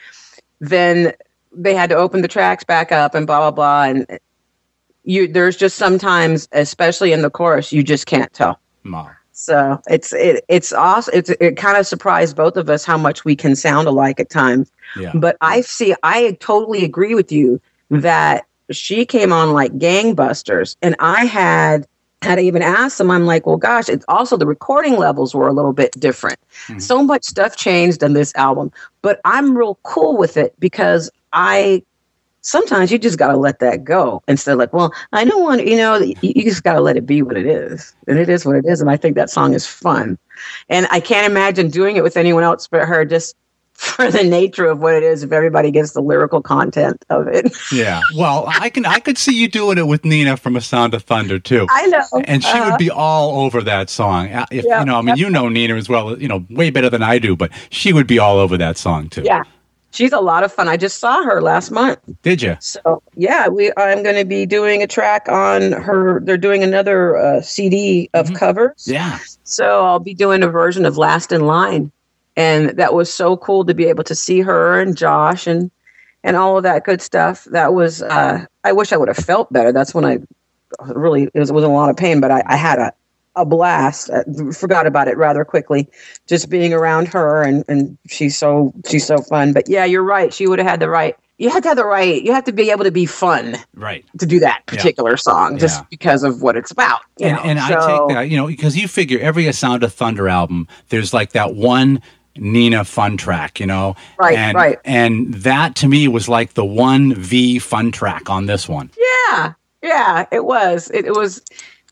then they had to open the tracks back up and blah, blah, blah. And you, there's just sometimes, especially in the chorus, you just can't tell. No. So it's, it, it's awesome. It's, it kind of surprised both of us how much we can sound alike at times. Yeah. But I see, I totally agree with you that she came on like gangbusters, and I had, had I even asked them, I'm like, well, gosh, it's also the recording levels were a little bit different. Mm-hmm. So much stuff changed on this album, but I'm real cool with it, because I, sometimes you just got to let that go instead of like, well, I don't want, you know, you, you just got to let it be what it is. And it is what it is. And I think that song is fun. And I can't imagine doing it with anyone else but her, just for the nature of what it is, if everybody gets the lyrical content of it. Yeah. Well, I can I could see you doing it with Nina from A Sound of Thunder too. I know. And she uh-huh. would be all over that song. If yeah, you know, I mean, you know Nina as well, you know, way better than I do, but she would be all over that song too. Yeah. she's a lot of fun. I just saw her last month. Did you? So yeah, we I'm going to be doing a track on her. They're doing another uh, C D of mm-hmm. covers. Yeah. So I'll be doing a version of Last in Line, and that was so cool to be able to see her and Josh and and all of that good stuff. That was. Uh, I wish I would have felt better. That's when I really it was, it was a lot of pain, but I, I had a. a blast. I forgot about it rather quickly, just being around her, and, and she's so she's so fun. But yeah, you're right. She would have had the right. You have to have the right. You have to be able to be fun, right, to do that particular yeah. song, just yeah. because of what it's about. You and know? and so, I take that, you know, because you figure every A Sound of Thunder album, there's like that one Nina fun track, you know, right, and, right, and that to me was like the one V fun track on this one. Yeah, yeah, it was. It, it was.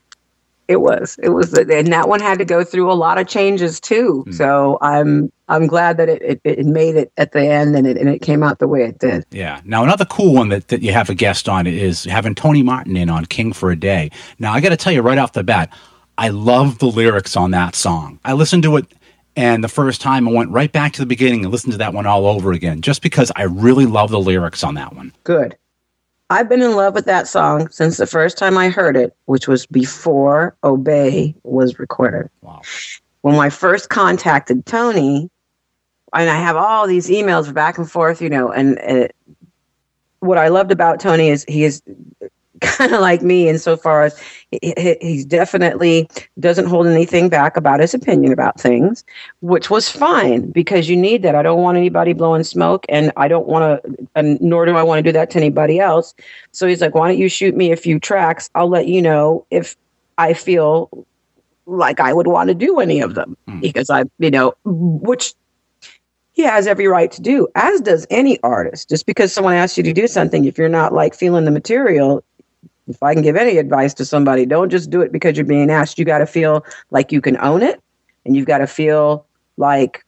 It was, it was, and that one had to go through a lot of changes too. Mm. So I'm, I'm glad that it, it, it made it at the end, and it, and it came out the way it did. Yeah. Now another cool one that, that you have a guest on is having Tony Martin in on King for a Day. Now I got to tell you right off the bat, I love the lyrics on that song. I listened to it, and the first time I went right back to the beginning and listened to that one all over again, just because I really love the lyrics on that one. Good. I've been in love with that song since the first time I heard it, which was before Obey was recorded. Wow. When I first contacted Tony, and I have all these emails back and forth, you know, and it, what I loved about Tony is he is kind of like me insofar as he, he definitely doesn't hold anything back about his opinion about things, which was fine because you need that. I don't want anybody blowing smoke, and I don't want to, and nor do I want to do that to anybody else. So he's like, why don't you shoot me a few tracks? I'll let you know if I feel like I would want to do any of them mm. because I, you know, which he has every right to do, as does any artist. Just because someone asks you to do something, if you're not like feeling the material, if I can give any advice to somebody, don't just do it because you're being asked. You got to feel like you can own it, and you've got to feel like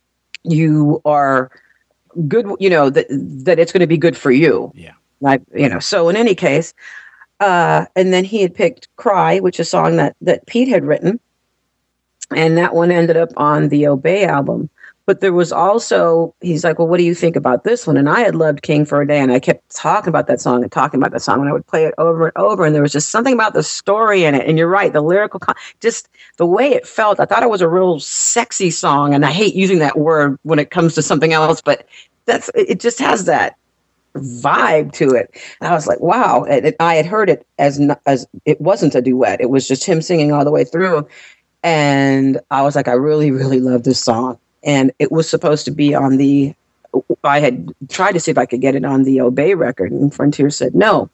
you are good, you know, that that it's going to be good for you. Yeah. Like, you know, so in any case, uh, and then he had picked Cry, which is a song that, that Pete had written, and that one ended up on the Obey album. But there was also, he's like, well, what do you think about this one? And I had loved King for a Day, and I kept talking about that song and talking about that song, and I would play it over and over, and there was just something about the story in it. And you're right, the lyrical, con- just the way it felt. I thought it was a real sexy song, and I hate using that word when it comes to something else, but that's it just has that vibe to it. And I was like, wow. And it, I had heard it as as it wasn't a duet. It was just him singing all the way through. And I was like, I really, really love this song. And it was supposed to be on the, I had tried to see if I could get it on the Obey record, and Frontier said no.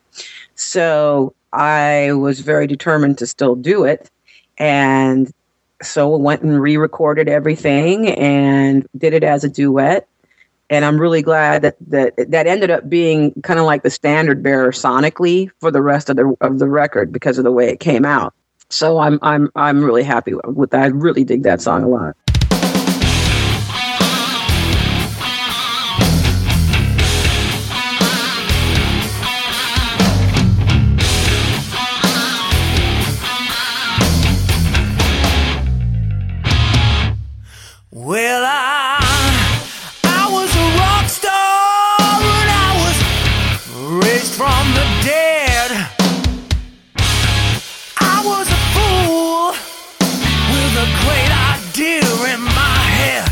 So I was very determined to still do it. And so I went and re-recorded everything and did it as a duet. And I'm really glad that that, that ended up being kind of like the standard bearer sonically for the rest of the of the record because of the way it came out. So I'm I'm I'm really happy with that. I really dig that song a lot. Well, I, I was a rock star and I was raised from the dead. I was a fool with a great idea in my head.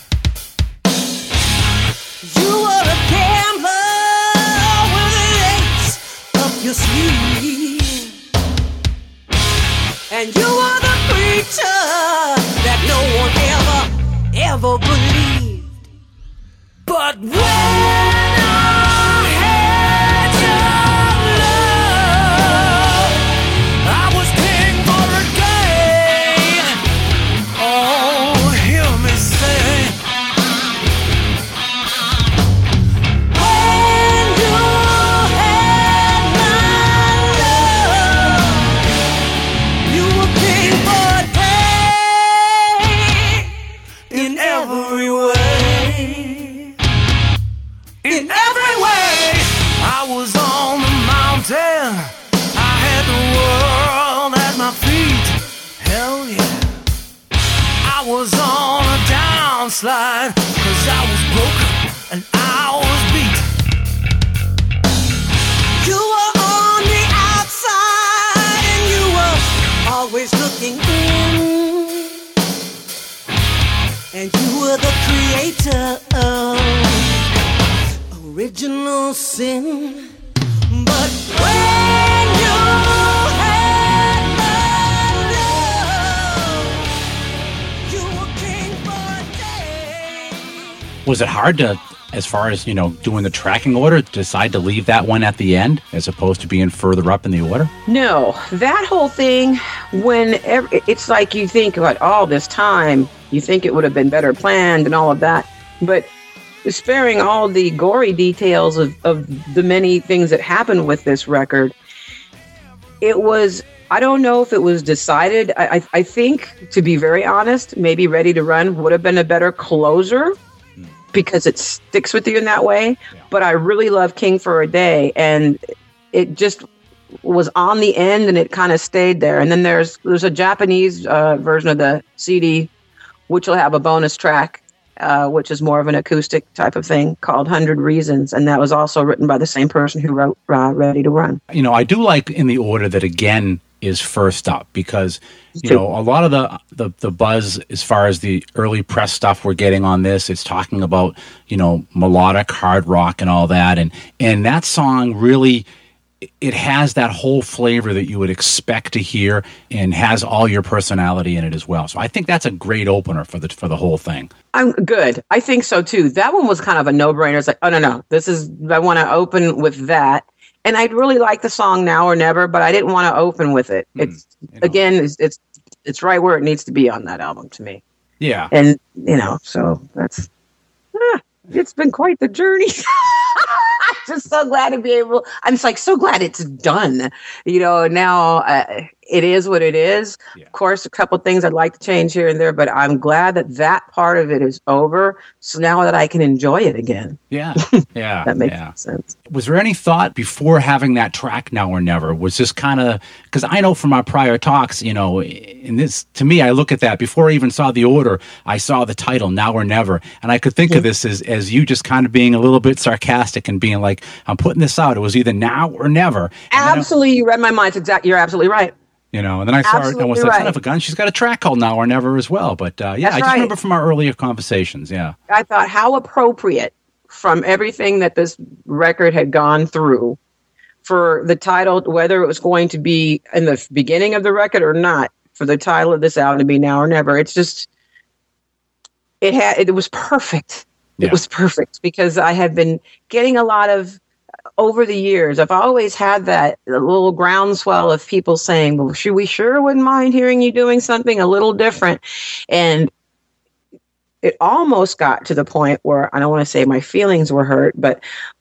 You were a gambler with an ace up your sleeve. And you were the preacher that no one ever ever believed. But when I had your love, I was king for a day. Oh, hear me say, when you had my love, you were king for a day. In every way, in every way, I was on the mountain, I had the world at my feet, hell yeah. I was on a downslide, cause I was broken an hour's beat. You were on the outside and you were always looking in. And you were the creator of original sin. But when you had love, you were king for a day. Was it hard to, as far as, you know, doing the tracking order, decide to leave that one at the end as opposed to being further up in the order? No, that whole thing, when every, it's like you think about all this time, you think it would have been better planned and all of that, but sparing all the gory details of, of the many things that happened with this record, it was, I don't know if it was decided. I, I, I think, to be very honest, maybe Ready to Run would have been a better closer because it sticks with you in that way. Yeah. But I really love King for a Day, and it just was on the end and it kind of stayed there. And then there's there's a Japanese uh, version of the C D, which will have a bonus track, uh, which is more of an acoustic type of thing called one hundred Reasons. And that was also written by the same person who wrote uh, Ready to Run. You know, I do like in the order that Again is first up because, you know, a lot of the, the, the buzz as far as the early press stuff we're getting on this, it's talking about, you know, melodic hard rock and all that. And, and that song really, it has that whole flavor that you would expect to hear and has all your personality in it as well. So I think that's a great opener for the for the whole thing. I'm good. I think so too. That one was kind of a no-brainer. It's like, oh no, no, this is, I want to open with that. And I'd really like the song Now or Never, but I didn't want to open with it. Mm, it's you know. again, it's, it's it's right where it needs to be on that album to me. Yeah. And you know, so that's ah, it's been quite the journey. I'm just so glad to be able, I'm just like so glad it's done. You know, now uh, it is what it is. Yeah. Of course, a couple things I'd like to change here and there, but I'm glad that that part of it is over. So now that I can enjoy it again. Yeah. Yeah. That makes yeah. sense. Was there any thought before having that track Now or Never? Was this kind of, because I know from our prior talks, you know, in this, to me, I look at that before I even saw the order, I saw the title Now or Never. And I could think mm-hmm. of this as, as you just kind of being a little bit sarcastic and being like, I'm putting this out. It was either now or never. Absolutely. You read my mind. It's exact. You're absolutely right. You know, and then I saw her, and was like, right. son of a gun, she's got a track called Now or Never as well. But uh, yeah, That's I just right. remember from our earlier conversations, yeah. I thought how appropriate from everything that this record had gone through for the title, whether it was going to be in the beginning of the record or not, for the title of this album to be Now or Never. It's just, it had, it was perfect. It yeah. was perfect because I have been getting a lot of, over the years, I've always had that little groundswell of people saying, well, should we sure wouldn't mind hearing you doing something a little different. And it almost got to the point where I don't want to say my feelings were hurt, but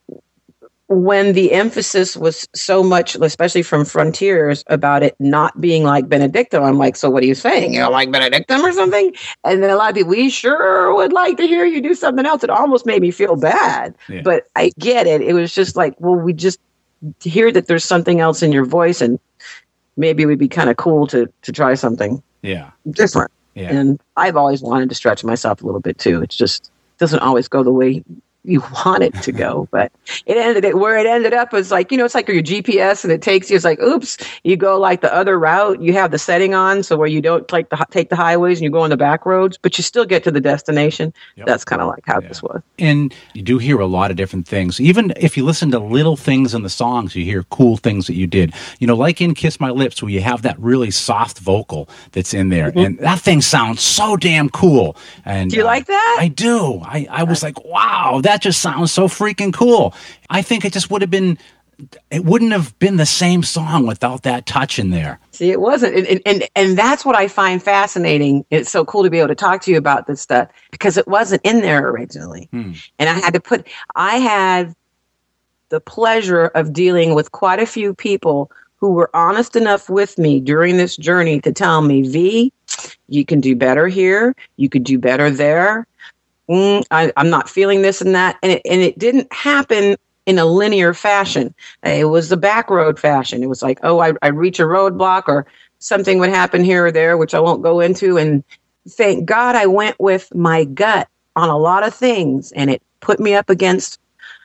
when the emphasis was so much, especially from Frontiers, about it not being like Benedictum, I'm like, so what are you saying? You don't like Benedictum or something? And then a lot of people, we sure would like to hear you do something else. It almost made me feel bad, yeah. But I get it. It was just like, well, we just hear that there's something else in your voice, and maybe it would be kind of cool to to try something yeah. different. Yeah. And I've always wanted to stretch myself a little bit too. It just doesn't always go the way you want it to go, but it ended it where it ended up was like, you know, it's like your G P S and it takes you, it's like, oops, you go like the other route, you have the setting on. So where you don't like the, take the highways and you go on the back roads, but you still get to the destination. Yep. That's kind of like how yeah. this was. And you do hear a lot of different things. Even if you listen to little things in the songs, you hear cool things that you did, you know, like in Kiss My Lips, where you have that really soft vocal that's in there. Mm-hmm. And that thing sounds so damn cool. And do you uh, like that? I do. I, I was like, wow, that just sounds so freaking cool. I think it just would have been, it wouldn't have been the same song without that touch in there. See, it wasn't. And, and, and that's what I find fascinating. It's so cool to be able to talk to you about this stuff because it wasn't in there originally. Hmm. And I had to put, I had the pleasure of dealing with quite a few people who were honest enough with me during this journey to tell me, V, you can do better here. You could do better there. Mm, I, I'm not feeling this and that. And it, and it didn't happen in a linear fashion. It was the back road fashion. It was like, oh, I, I reach a roadblock or something would happen here or there, which I won't go into. And thank God I went with my gut on a lot of things. And it put me up against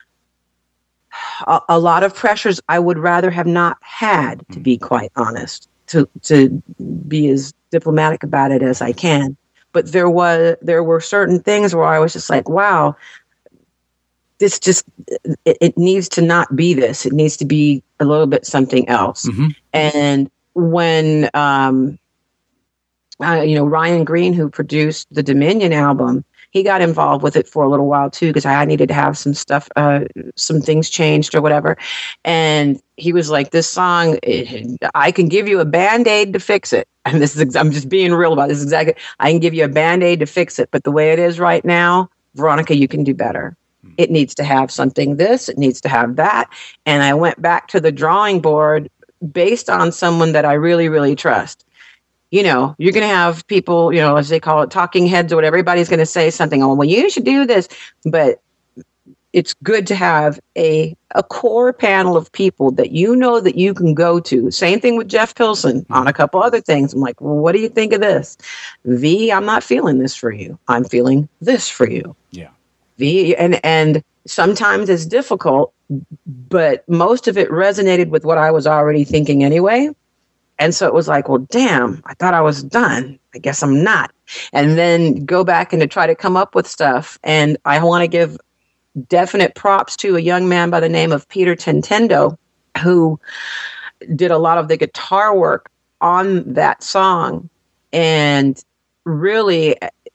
a, a lot of pressures I would rather have not had, to be quite honest, to to be as diplomatic about it as I can. But there was there were certain things where I was just like, wow, this just, it, it needs to not be this. It needs to be a little bit something else. Mm-hmm. And when, um, uh, you know, Ryan Green, who produced the Dominion album, he got involved with it for a little while too, because I needed to have some stuff, uh, some things changed or whatever. And he was like, this song, it, I can give you a Band-Aid to fix it. And this is, I'm just being real about this. Exactly. I can give you a Band-Aid to fix it. But the way it is right now, Veronica, you can do better. It needs to have something this, it needs to have that. And I went back to the drawing board based on someone that I really, really trust. You know, you're going to have people, you know, as they call it, talking heads or whatever. Everybody's going to say something, oh, well, you should do this. But it's good to have a a core panel of people that you know that you can go to. Same thing with Jeff Pilson on a couple other things. I'm like, well, what do you think of this? V, I'm not feeling this for you. I'm feeling this for you. Yeah. V, and and sometimes it's difficult, but most of it resonated with what I was already thinking anyway. And so it was like, well, damn, I thought I was done. I guess I'm not. And then go back and to try to come up with stuff. And I want to give definite props to a young man by the name of Peter Tentendo, who did a lot of the guitar work on that song and really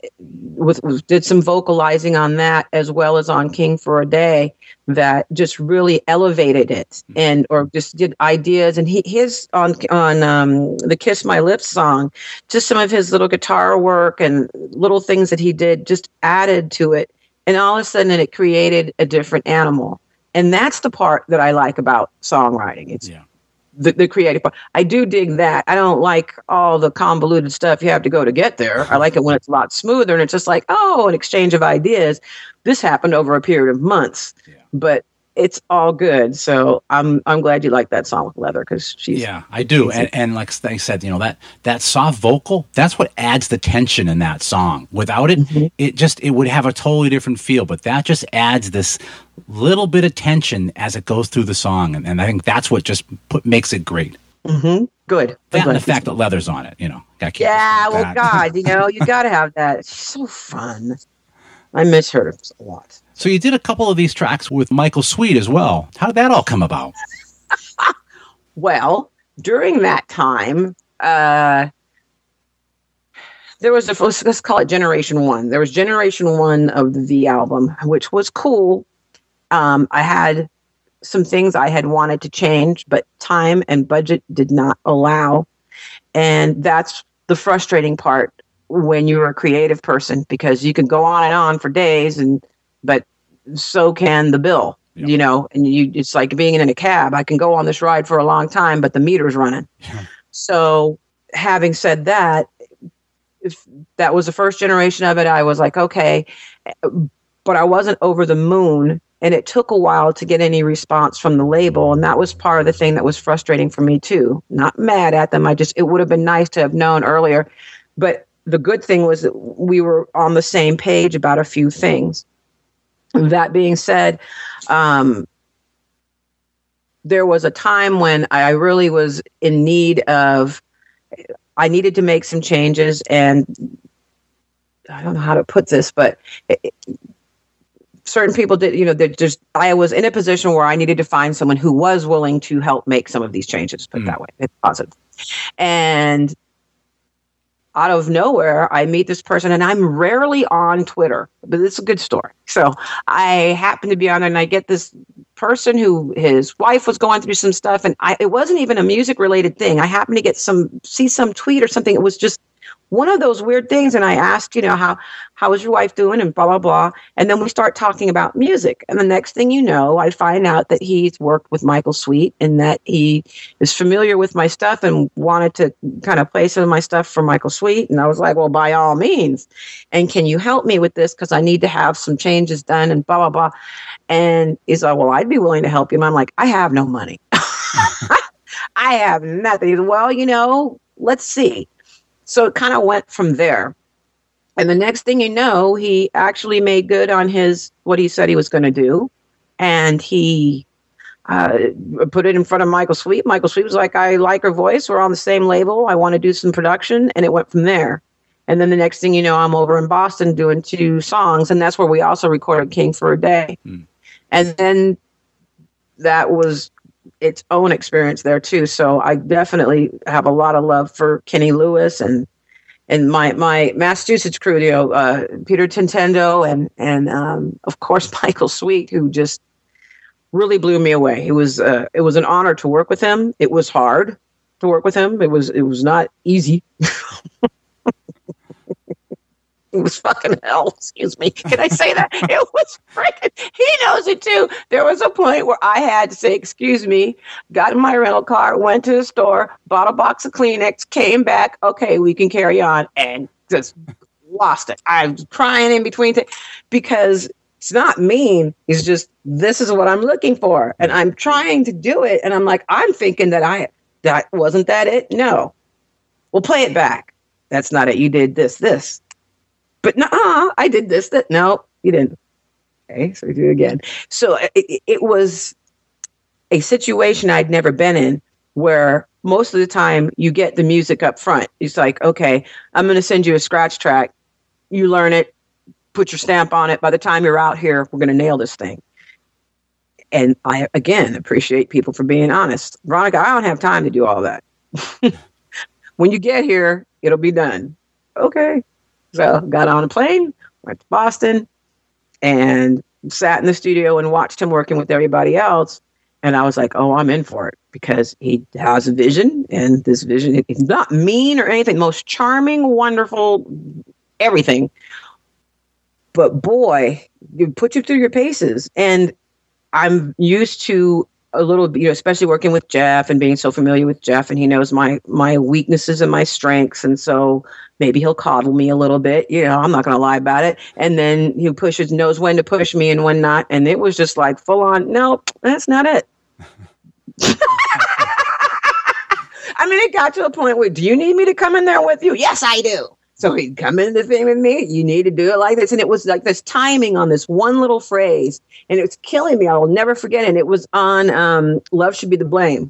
with, with did some vocalizing on that as well as on King for a Day that just really elevated it and or just did ideas. And he his on on um, the Kiss My Lips song, just some of his little guitar work and little things that he did just added to it. And all of a sudden it created a different animal. And that's the part that I like about songwriting. It's yeah. the, the creative part. I do dig that. I don't like all the convoluted stuff you have to go to get there. I like it when it's a lot smoother and it's just like, oh, an exchange of ideas. This happened over a period of months, yeah. but it's all good. So I'm I'm glad you like that song with Leather because she's yeah I do and and like I said, you know that that soft vocal, that's what adds the tension in that song. Without it, mm-hmm. it just it would have a totally different feel. But that just adds this little bit of tension as it goes through the song, and, and I think that's what just put makes it great. Mm-hmm. Good. That and the fact that Leather's on it, you know. Yeah, well, God, you know, you got to have that. She's so fun. I miss her a lot. So you did a couple of these tracks with Michael Sweet as well. How did that all come about? Well, during that time, uh, there was a, let's, let's call it Generation One. There was Generation One of the V album, which was cool. Um, I had some things I had wanted to change, but time and budget did not allow. And that's the frustrating part when you're a creative person, because you can go on and on for days and but so can the bill, yep. you know, and you, it's like being in a cab. I can go on this ride for a long time, but the meter's running. Yeah. So having said that, if that was the first generation of it, I was like, okay, but I wasn't over the moon. And it took a while to get any response from the label. And that was part of the thing that was frustrating for me too. Not mad at them. I just, it would have been nice to have known earlier. But the good thing was that we were on the same page about a few things. That being said, um, there was a time when I really was in need of, I needed to make some changes, and I don't know how to put this, but it, certain people did, you know, that just, I was in a position where I needed to find someone who was willing to help make some of these changes, put it mm. that way. It's positive. And out of nowhere, I meet this person, and I'm rarely on Twitter, but it's a good story. So I happen to be on there, and I get this person who his wife was going through some stuff, and I, it wasn't even a music related thing. I happened to get some, see some tweet or something. It was just one of those weird things. And I asked, you know, how, how is your wife doing? And blah, blah, blah. And then we start talking about music. And the next thing you know, I find out that he's worked with Michael Sweet and that he is familiar with my stuff and wanted to kind of play some of my stuff for Michael Sweet. And I was like, well, by all means. And can you help me with this? Because I need to have some changes done and blah, blah, blah. And he's like, well, I'd be willing to help you. And I'm like, I have no money. I have nothing. He's, well, you know, let's see. So it kind of went from there. And the next thing you know, he actually made good on his what he said he was going to do. And he uh, put it in front of Michael Sweet. Michael Sweet was like, I like her voice. We're on the same label. I want to do some production. And it went from there. And then the next thing you know, I'm over in Boston doing two songs. And that's where we also recorded King for a Day. Mm. And then that was its own experience there, too. So I definitely have a lot of love for Kenny Lewis and And my, my Massachusetts crew, you know, uh, Peter Tintendo and, and um, of course, Michael Sweet, who just really blew me away. It was uh, it was an honor to work with him. It was hard to work with him. It was it was not easy. It was fucking hell. Excuse me. Can I say that? It was freaking. He knows it too. There was a point where I had to say, "Excuse me." Got in my rental car, went to the store, bought a box of Kleenex, came back. Okay, we can carry on, and just lost it. I was crying in between th- because it's not mean. It's just this is what I'm looking for, and I'm trying to do it. And I'm like, I'm thinking that I that wasn't that it. No, we'll play it back. That's not it. You did this, this. But no, I did this, that. No, you didn't. Okay, so we do it again. So it, it was a situation I'd never been in where most of the time you get the music up front. It's like, okay, I'm going to send you a scratch track. You learn it, put your stamp on it. By the time you're out here, we're going to nail this thing. And I, again, appreciate people for being honest. Veronica, I don't have time to do all that. When you get here, it'll be done. Okay. So got on a plane, went to Boston, and sat in the studio and watched him working with everybody else. And I was like, oh, I'm in for it because he has a vision. And this vision, it's not mean or anything. Most charming, wonderful, everything. But boy, it puts you through your paces. And I'm used to a little bit, you know, especially working with Jeff and being so familiar with Jeff, and he knows my my weaknesses and my strengths, and so maybe he'll coddle me a little bit. You know, I'm not going to lie about it. And then he pushes, knows when to push me and when not. And it was just like full on. No, that's not it. I mean, it got to a point where, do you need me to come in there with you? Yes, I do. So he'd come in the thing with me. You need to do it like this. And it was like this timing on this one little phrase. And it was killing me. I will never forget it. And it was on um, Love Should Be the Blame.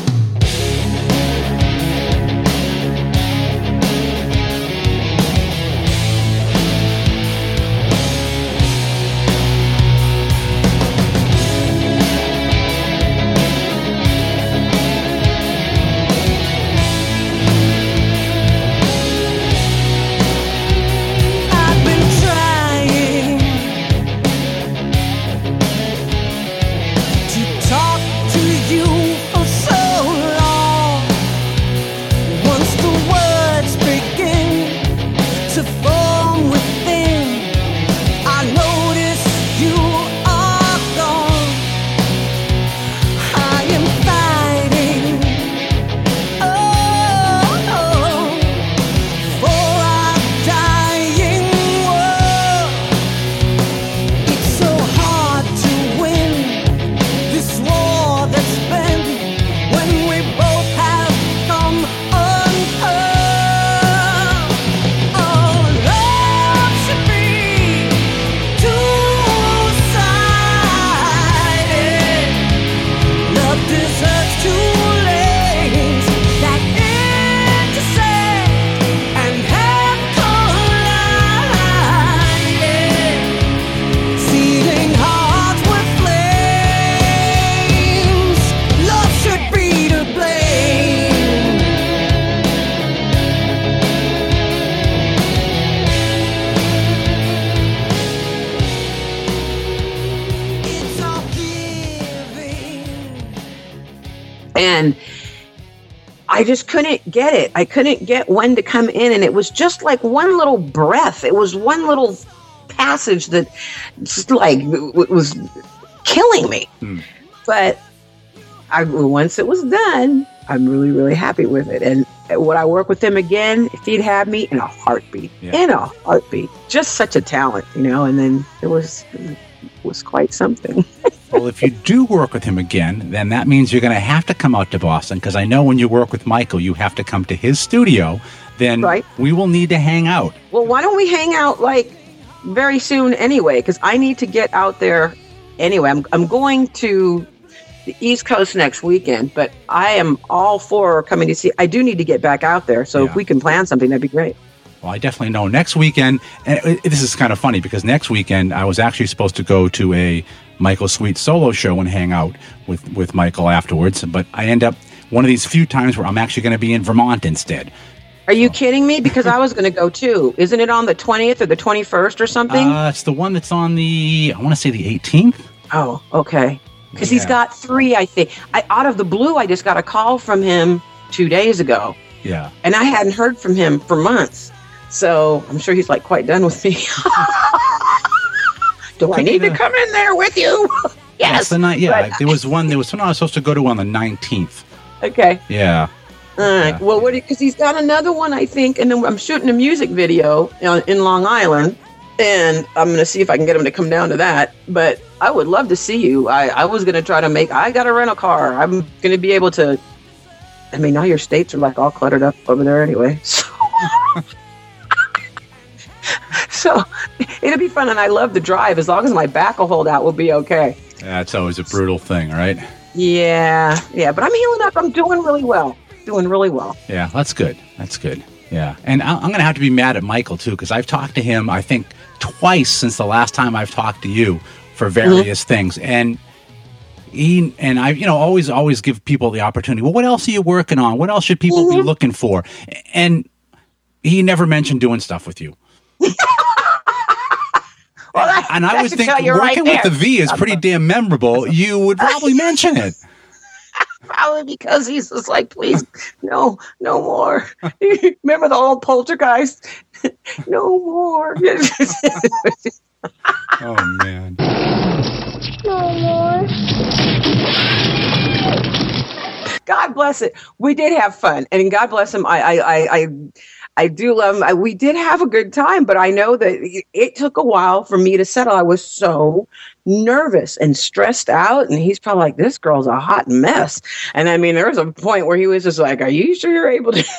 And I just couldn't get it. I couldn't get when to come in. And it was just like one little breath. It was one little passage that just like it was killing me. Mm. But I, once it was done, I'm really, really happy with it. And would I work with him again if he'd have me? In a heartbeat. Yeah. In a heartbeat. Just such a talent, you know. And then it was, it was quite something. Well, if you do work with him again, then that means you're going to have to come out to Boston, because I know when you work with Michael, you have to come to his studio. then Right. we will need to hang out. Well, why don't we hang out like very soon anyway? Because I need to get out there anyway. I'm I'm going to the East Coast next weekend, but I am all for coming to see. I do need to get back out there, so Yeah. if we can plan something, that'd be great. Well, I definitely know. Next weekend, and it- this is kind of funny because next weekend I was actually supposed to go to a Michael Sweet solo show and hang out with, with Michael afterwards, but I end up one of these few times where I'm actually going to be in Vermont instead. Are you kidding me? Because I was going to go too. Isn't it on the twentieth or the twenty-first or something? Uh, it's the one that's on the, I want to say the eighteenth. Oh, okay. Because he's Yeah. got three, I think. I, out of the blue, I just got a call from him two days ago, Yeah. and I hadn't heard from him for months. So I'm sure he's like quite done with me. Do I need to come in there with you? That's Yes. the night. Yeah. but- there was one, there was one I was supposed to go to on the nineteenth. Okay. Yeah. All right. Yeah. Well, what? Because he's got another one, I think, and then I'm shooting a music video on, in Long Island, and I'm going to see if I can get him to come down to that. But I would love to see you. I, I was going to try to make. I got a rental car. I'm going to be able to. I mean, now your states are like all cluttered up over there anyway. So, so it'll be fun, and I love to drive. As long as my back will hold out, we'll be okay. That's always a brutal thing, right? Yeah, yeah. But I'm healing up. I'm doing really well. Doing really well. Yeah, that's good. That's good. Yeah. And I- I'm going to have to be mad at Michael, too, because I've talked to him, I think, twice since the last time I've talked to you for various mm-hmm. things. And he and I, you know, always, always give people the opportunity. Well, what else are you working on? What else should people mm-hmm. be looking for? And he never mentioned doing stuff with you. Well, that, and I would think working right with the V is pretty damn memorable. You would probably mention it. Probably because he's just like, please, no, no more. Remember the old Poltergeist? No more. Oh, man. No more. God bless it. We did have fun, and God bless him. I, I, I, I, I do love him. I, we did have a good time, but I know that it, it took a while for me to settle. I was so nervous and stressed out, and he's probably like, this girl's a hot mess. And I mean, there was a point where he was just like, are you sure you're able to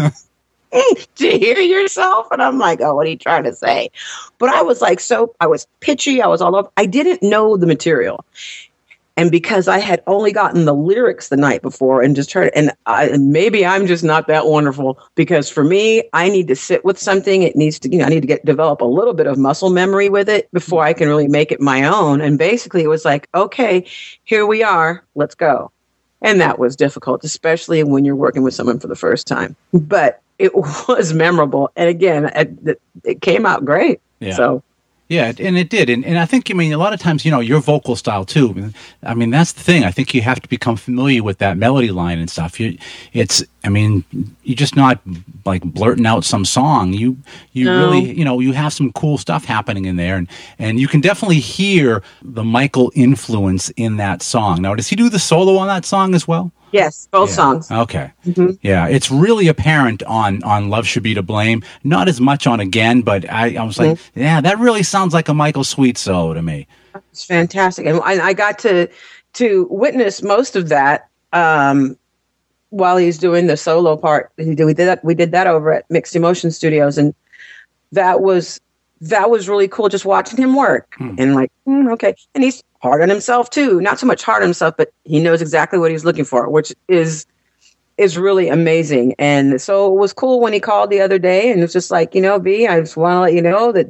to hear yourself? And I'm like, oh, what are you trying to say? But I was like, so I was pitchy. I was all over. I didn't know the material. And because I had only gotten the lyrics the night before and just heard, and, I, and maybe I'm just not that wonderful, because for me, I need to sit with something. It needs to, you know, I need to get develop a little bit of muscle memory with it before I can really make it my own. And basically, it was like, okay, here we are, let's go. And that was difficult, especially when you're working with someone for the first time. But it was memorable, and again, it, it came out great. Yeah. So. Yeah, and it did. And, and I think, I mean, a lot of times, you know, your vocal style, too. I mean, that's the thing. I think you have to become familiar with that melody line and stuff. You, it's, I mean, you're just not, like, blurting out some song. You you No. really, you know, you have some cool stuff happening in there. And, and you can definitely hear the Michael influence in that song. Now, does he do the solo on that song as well? Yes, both Yeah. songs. Okay. Mm-hmm. Yeah, it's really apparent on, on Love Should Be to Blame. Not as much on Again, but I, I was like, Mm-hmm. yeah, that really sounds like a Michael Sweet solo to me. It's fantastic, and I, I got to to witness most of that um, while he's doing the solo part. He did, we did that. We did that over at Mixed Emotion Studios, and that was that was really cool. Just watching him work, Hmm. and like, mm, okay, and he's hard on himself too. Not so much hard on himself, but he knows exactly what he's looking for, which is is really amazing. And so it was cool when he called the other day, and it was just like, you know, B, I just want to let you know that.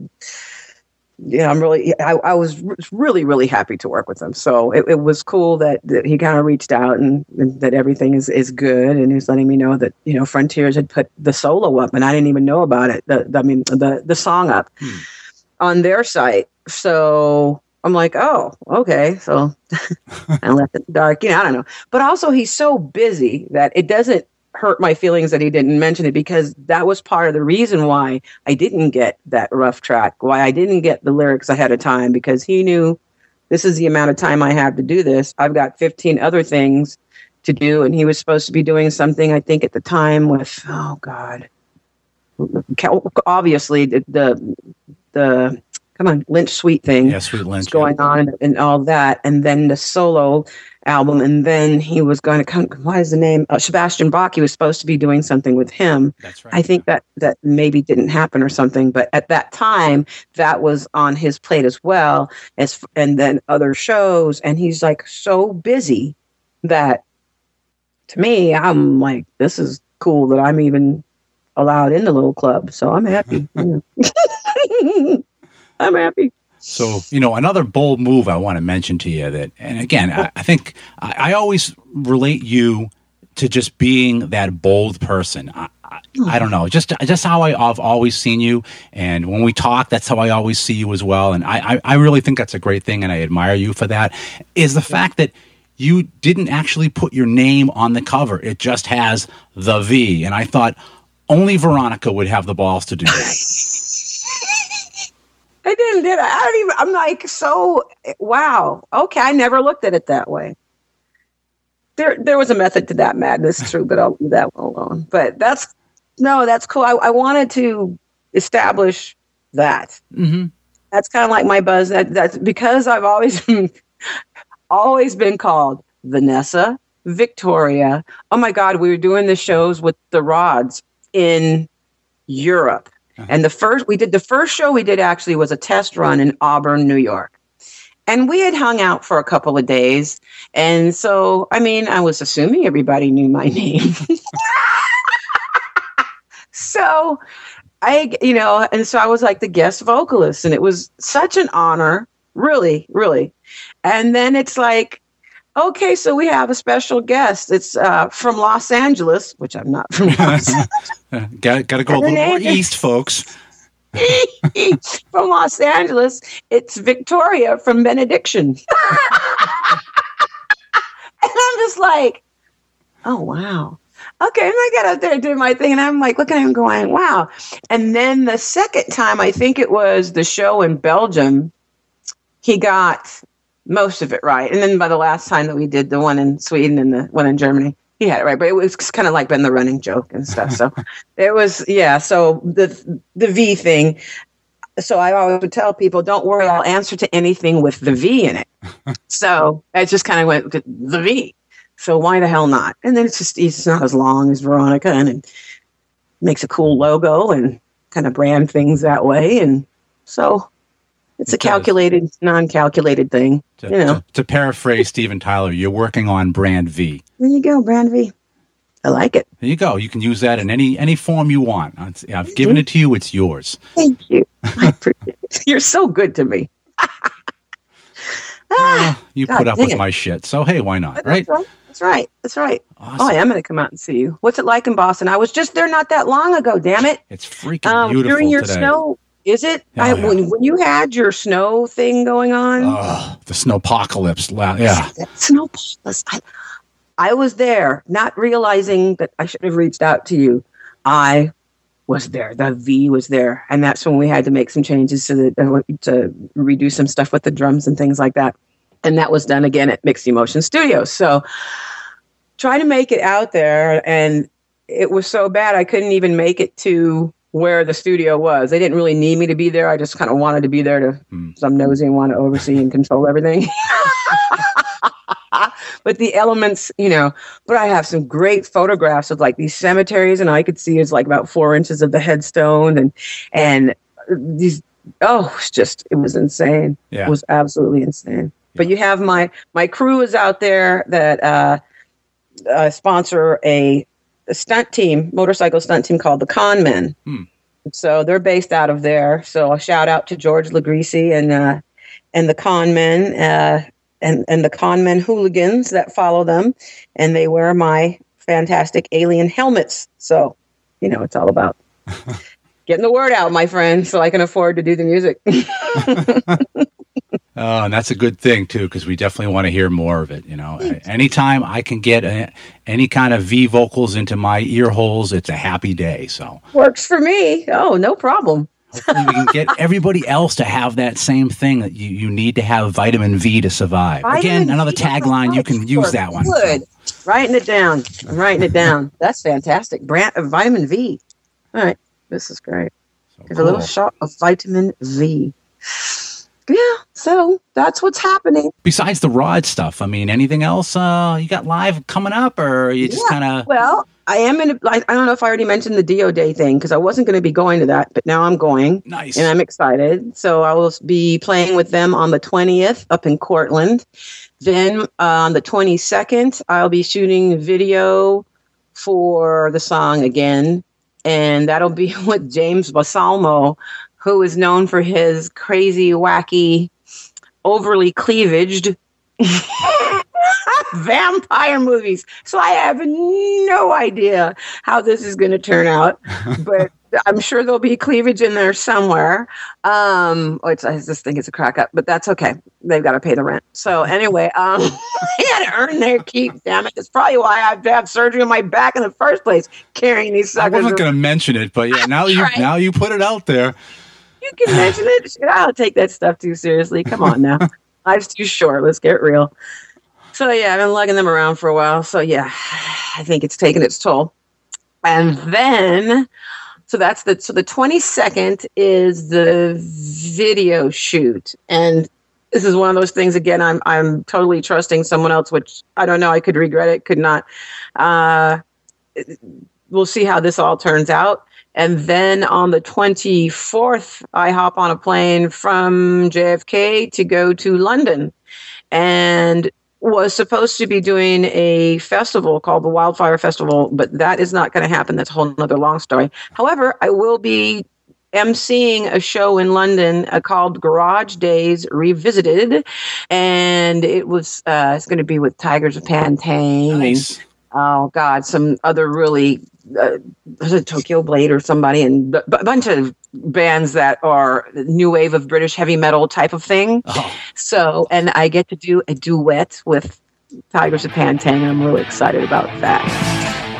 Yeah, I'm really, I, I was really, really happy to work with him. So it, it was cool that, that he kind of reached out and, and that everything is, is good. And he's letting me know that, you know, Frontiers had put the solo up and I didn't even know about it. The, the I mean, the, the song up hmm. on their site. So I'm like, oh, okay. So I left it in the dark. You know, I don't know. But also he's so busy that it doesn't hurt my feelings that he didn't mention it, because that was part of the reason why I didn't get that rough track, why I didn't get the lyrics ahead of time, because he knew this is the amount of time I have to do this. I've got fifteen other things to do, and he was supposed to be doing something, I think, at the time with, oh God, obviously the the, the come on, Lynch Sweet thing. Yeah, Sweet Lynch. Was going yeah. on and, and all that. And then the solo album. And then he was going to come, what is the name? Uh, Sebastian Bach. He was supposed to be doing something with him. That's right. I think that, that maybe didn't happen or something. But at that time, that was on his plate as well. As And then other shows. And he's like so busy that to me, I'm like, this is cool that I'm even allowed in the little club. So I'm happy. I'm happy. So, you know, another bold move I want to mention to you that, and again, I, I think I, I always relate you to just being that bold person. I, I, I don't know, just just how I, I've always seen you. And when we talk, that's how I always see you as well. And I, I, I really think that's a great thing. And I admire you for that, is the fact that you didn't actually put your name on the cover. It just has the V. And I thought only Veronica would have the balls to do that. I didn't, did I? I don't even, I'm like, so, wow. Okay, I never looked at it that way. There there was a method to that madness, true, but I'll leave that one alone. But that's, no, that's cool. I, I wanted to establish that. Mm-hmm. That's kind of like my buzz. That, that's because I've always, always been called Vanessa, Victoria. Oh my God, we were doing the shows with the Rods in Europe. Uh-huh. And the first, we did the first show we did actually was a test run in Auburn, New York. And we had hung out for a couple of days. And so, I mean, I was assuming everybody knew my name. So I, you know, and so I was like the guest vocalist, and it was such an honor, really, really. And then it's like, okay, so we have a special guest. It's uh, from Los Angeles, which I'm not from Los Angeles. Got to go a little more east, folks. From Los Angeles, it's Victoria from Benediction. And I'm just like, oh, wow. Okay, and I got out there and did my thing, and I'm like, look at him going, wow. And then the second time, I think it was the show in Belgium, he got most of it right. And then by the last time that we did the one in Sweden and the one in Germany, he had it right. But it was kind of like been the running joke and stuff. So it was, yeah. So the the V thing. So I always would tell people, don't worry, I'll answer to anything with the V in it. So I just kind of went with the V. So why the hell not? And then it's just, it's not as long as Veronica, and it makes a cool logo and kind of brand things that way. And so it's a calculated, non-calculated thing. To, you know. to, to paraphrase Steven Tyler, you're working on brand V. There you go, brand V. I like it. There you go. You can use that in any any form you want. I've mm-hmm. given it to you. It's yours. Thank you. I appreciate it. You're so good to me. ah, you God, put up with it. my shit. So, hey, why not? That's right? right. That's right. That's right. Awesome. Oh, I am going to come out and see you. What's it like in Boston? I was just there not that long ago, damn it. It's freaking um, beautiful during your today. snow, is it? Oh, I, yeah. when, when you had your snow thing going on? Oh, the snowpocalypse. La- yeah. Snowpocalypse. I, I was there, not realizing that I should have reached out to you. I was there. The V was there. And that's when we had to make some changes to the uh, to redo some stuff with the drums and things like that. And that was done again at Mixed Emotion Studios. So trying to make it out there, and it was so bad I couldn't even make it to where the studio was. They didn't really need me to be there. I just kind of wanted to be there to, mm. so I'm nosy and want to oversee and control everything. But the elements, you know, but I have some great photographs of like these cemeteries, and all I could see is like about four inches of the headstone, and, and these, oh, it's just, it was insane. Yeah. It was absolutely insane. Yeah. But you have my, my crew is out there that, uh, uh sponsor a, a stunt team, motorcycle stunt team called the Con Men. Hmm. So they're based out of there. So a shout out to George Lagrisi and, uh, and the Con Men, uh, and, and the Con Men hooligans that follow them, and they wear my fantastic alien helmets. So, you know, it's all about getting the word out, my friend, so I can afford to do the music. Oh, and that's a good thing, too, because we definitely want to hear more of it. You know, anytime I can get a, any kind of V vocals into my ear holes, it's a happy day. So works for me. Oh, no problem. Hopefully we can get everybody else to have that same thing, that you, you need to have vitamin V to survive. Vitamin Again, another V tagline, you can use that one. Good. So. Writing it down. I'm writing it down. That's fantastic. Brand of vitamin V. All right. This is great. So There's cool. a little shot of vitamin V. yeah, so that's what's happening. Besides the Rod stuff, I mean, anything else uh, you got live coming up, or you just Yeah, kind of? Well, I am in. A, I, I don't know if I already mentioned the Dio Day thing because I wasn't going to be going to that, but now I'm going. Nice. And I'm excited. So I will be playing with them on the twentieth up in Cortland. Then uh, on the twenty-second, I'll be shooting video for the song again, and that'll be with James Balsamo, who is known for his crazy, wacky, overly cleavaged vampire movies. So I have no idea how this is going to turn out, but I'm sure there'll be cleavage in there somewhere. Um, which I just think it's a crack up, but that's okay. They've got to pay the rent. So anyway, um, I had to earn their keep. Damn it! It's probably why I have to have surgery on my back in the first place, carrying these suckers. I wasn't going to mention it, but yeah, now you Right. now you put it out there. You can mention it. Shit, I don't take that stuff too seriously. Come on now. Life's too short. Let's get real. So yeah, I've been lugging them around for a while. So yeah, I think it's taken its toll. And then, so that's the, so the twenty-second is the video shoot. And this is one of those things, again, I'm, I'm totally trusting someone else, which I don't know. I could regret it, could not. Uh, we'll see how this all turns out. And then on the twenty-fourth, I hop on a plane from J F K to go to London, and was supposed to be doing a festival called the Wildfire Festival, but that is not going to happen. That's a whole nother long story. However, I will be emceeing a show in London uh, called Garage Days Revisited, and it was uh, it's going to be with Tigers of Pantane. Nice. And, oh God, some other really uh, was it Tokyo Blade or somebody, and b- b- a bunch of bands that are new wave of British heavy metal type of thing. Oh. So, and I get to do a duet with Tigers of Pantane, and I'm really excited about that.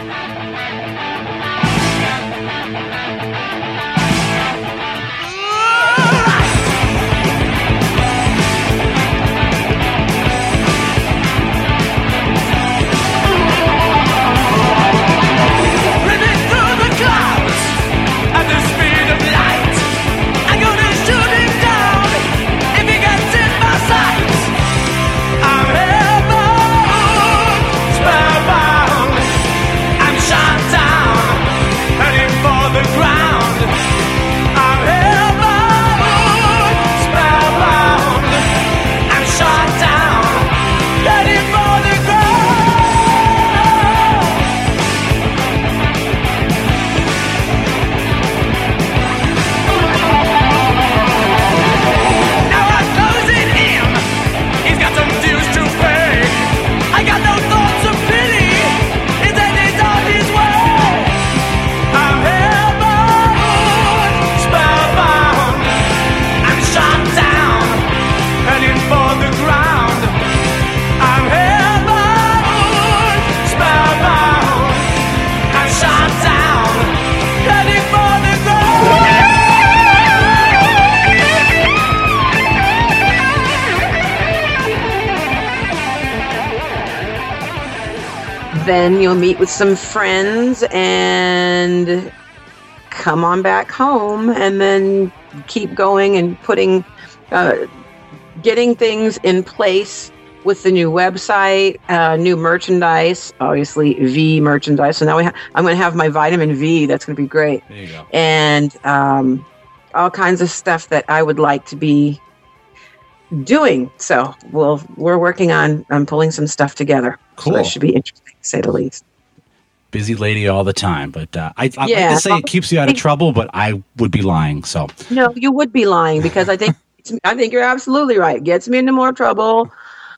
Then you'll meet with some friends and come on back home, and then keep going and putting, uh, getting things in place with the new website, uh, new merchandise, obviously V merchandise. So now we ha- I'm going to have my vitamin V. That's going to be great. There you go. And um, all kinds of stuff that I would like to be doing. So we'll we're working on on pulling some stuff together. Cool. So that should be interesting, to say the least. Busy lady all the time, but uh, I, I Yeah. like to say it keeps you out of trouble, but I would be lying. So No, you would be lying, because I think I think you're absolutely right. Gets me into more trouble,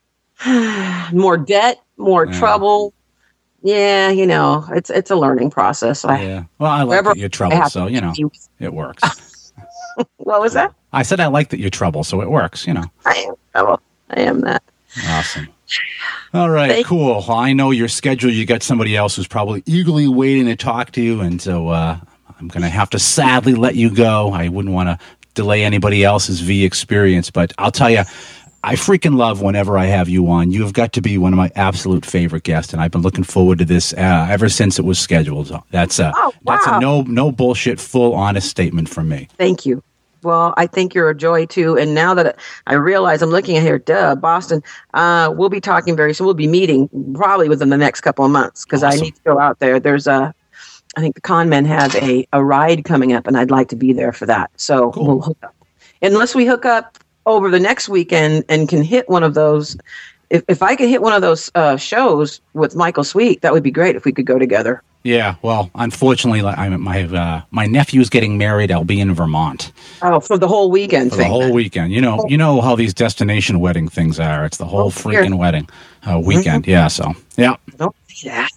more debt, more Yeah. trouble. Yeah, you know, it's it's a learning process. I, yeah. Well, I like Wherever that you're I trouble, have so to you know be- it works. What was that? I said I like that you're trouble, so it works. You know. I am trouble. I am that. Awesome. All right, Thank- cool. Well, I know your schedule. You got somebody else who's probably eagerly waiting to talk to you, and so uh, I'm going to have to sadly let you go. I wouldn't want to delay anybody else's V experience, but I'll tell you, I freaking love whenever I have you on. You've got to be one of my absolute favorite guests, and I've been looking forward to this uh, ever since it was scheduled. So that's a Oh, that's wow. a no no bullshit, full honest statement from me. Thank you. Well, I think you're a joy too. And now that I realize I'm looking at here, duh, Boston, uh, we'll be talking very soon. We'll be meeting probably within the next couple of months because awesome. I need to go out there. There's a, I think the con men have a, a ride coming up and I'd like to be there for that. So cool. We'll hook up. Unless we hook up over the next weekend and can hit one of those. If if I could hit one of those uh, shows with Michael Sweet, that would be great if we could go together. Yeah, well, unfortunately, I, my uh, my nephew's getting married. I'll be in Vermont. Oh, for the whole weekend for thing. The whole weekend. You know, you know how these destination wedding things are. It's the whole oh, freaking here. wedding uh, weekend. Mm-hmm. Yeah, so yeah. Don't say that.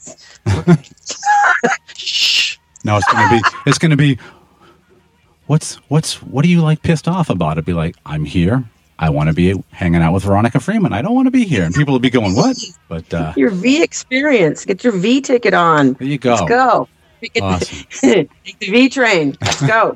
Shh. No, it's gonna be. It's gonna be. What's what's what are you like pissed off about? It'd be like, I'm here. I want to be hanging out with Veronica Freeman. I don't want to be here. And people will be going, what? But uh, your V experience. Get your V ticket on. There you go. Let's go. Awesome. Take the V train. Let's go.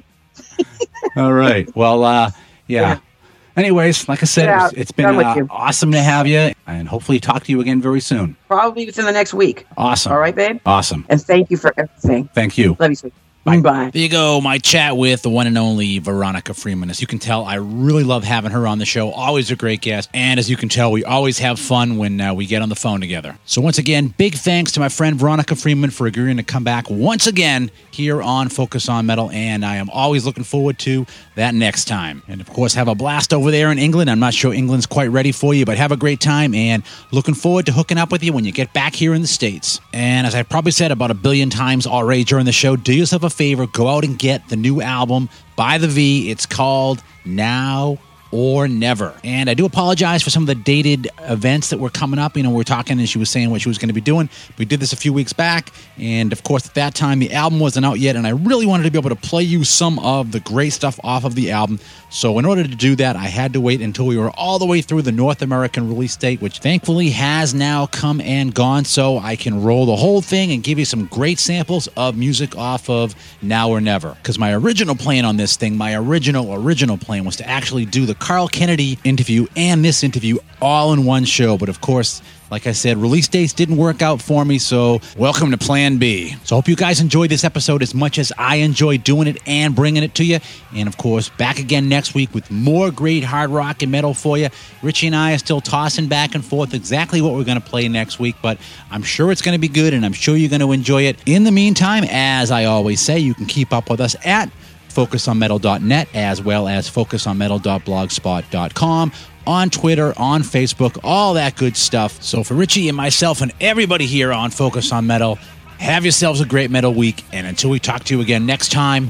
All right. Well, uh, yeah. yeah. Anyways, like I said, it's, it's been uh, awesome to have you. And hopefully talk to you again very soon. Probably within the next week. Awesome. All right, babe? Awesome. And thank you for everything. Thank you. Love you, sweet. Bye. Bye. There you go, my chat with the one and only Veronica Freeman. As you can tell, I really love having her on the show. Always a great guest. And as you can tell, we always have fun when uh, we get on the phone together. So once again, big thanks to my friend Veronica Freeman for agreeing to come back once again here on Focus on Metal. And I am always looking forward to that next time. And of course, have a blast over there in England. I'm not sure England's quite ready for you, but have a great time. And looking forward to hooking up with you when you get back here in the States. And as I've probably said about a billion times already during the show, do yourself a favor, go out and get the new album by the V. It's called Now or Never. And I do apologize for some of the dated events that were coming up. You know, we were talking and she was saying what she was going to be doing. We did this a few weeks back. And of course, at that time, the album wasn't out yet. And I really wanted to be able to play you some of the great stuff off of the album. So in order to do that, I had to wait until we were all the way through the North American release date, which thankfully has now come and gone. So I can roll the whole thing and give you some great samples of music off of Now or Never. Because my original plan on this thing, my original, original plan was to actually do the Carl Kennedy interview and this interview all in one show. But of course, like I said, release dates didn't work out for me, so welcome to Plan B. So I hope you guys enjoyed this episode as much as I enjoyed doing it and bringing it to you. And of course, back again next week with more great hard rock and metal for you. Richie and I are still tossing back and forth exactly what we're going to play next week, but I'm sure it's going to be good and I'm sure you're going to enjoy it. In the meantime, as I always say, you can keep up with us at focus on metal dot net as well as focus on metal dot blogspot dot com, on Twitter, on Facebook, all that good stuff. So for Richie and myself and everybody here on Focus on Metal, have yourselves a great metal week. And until we talk to you again next time,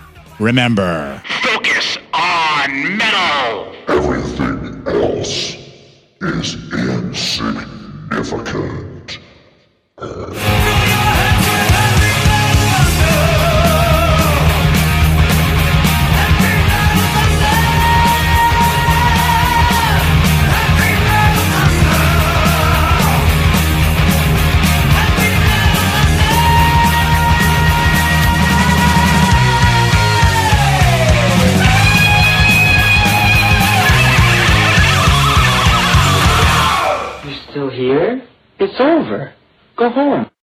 remember, focus on metal. Everything else is insignificant. Still here? It's over. Go home.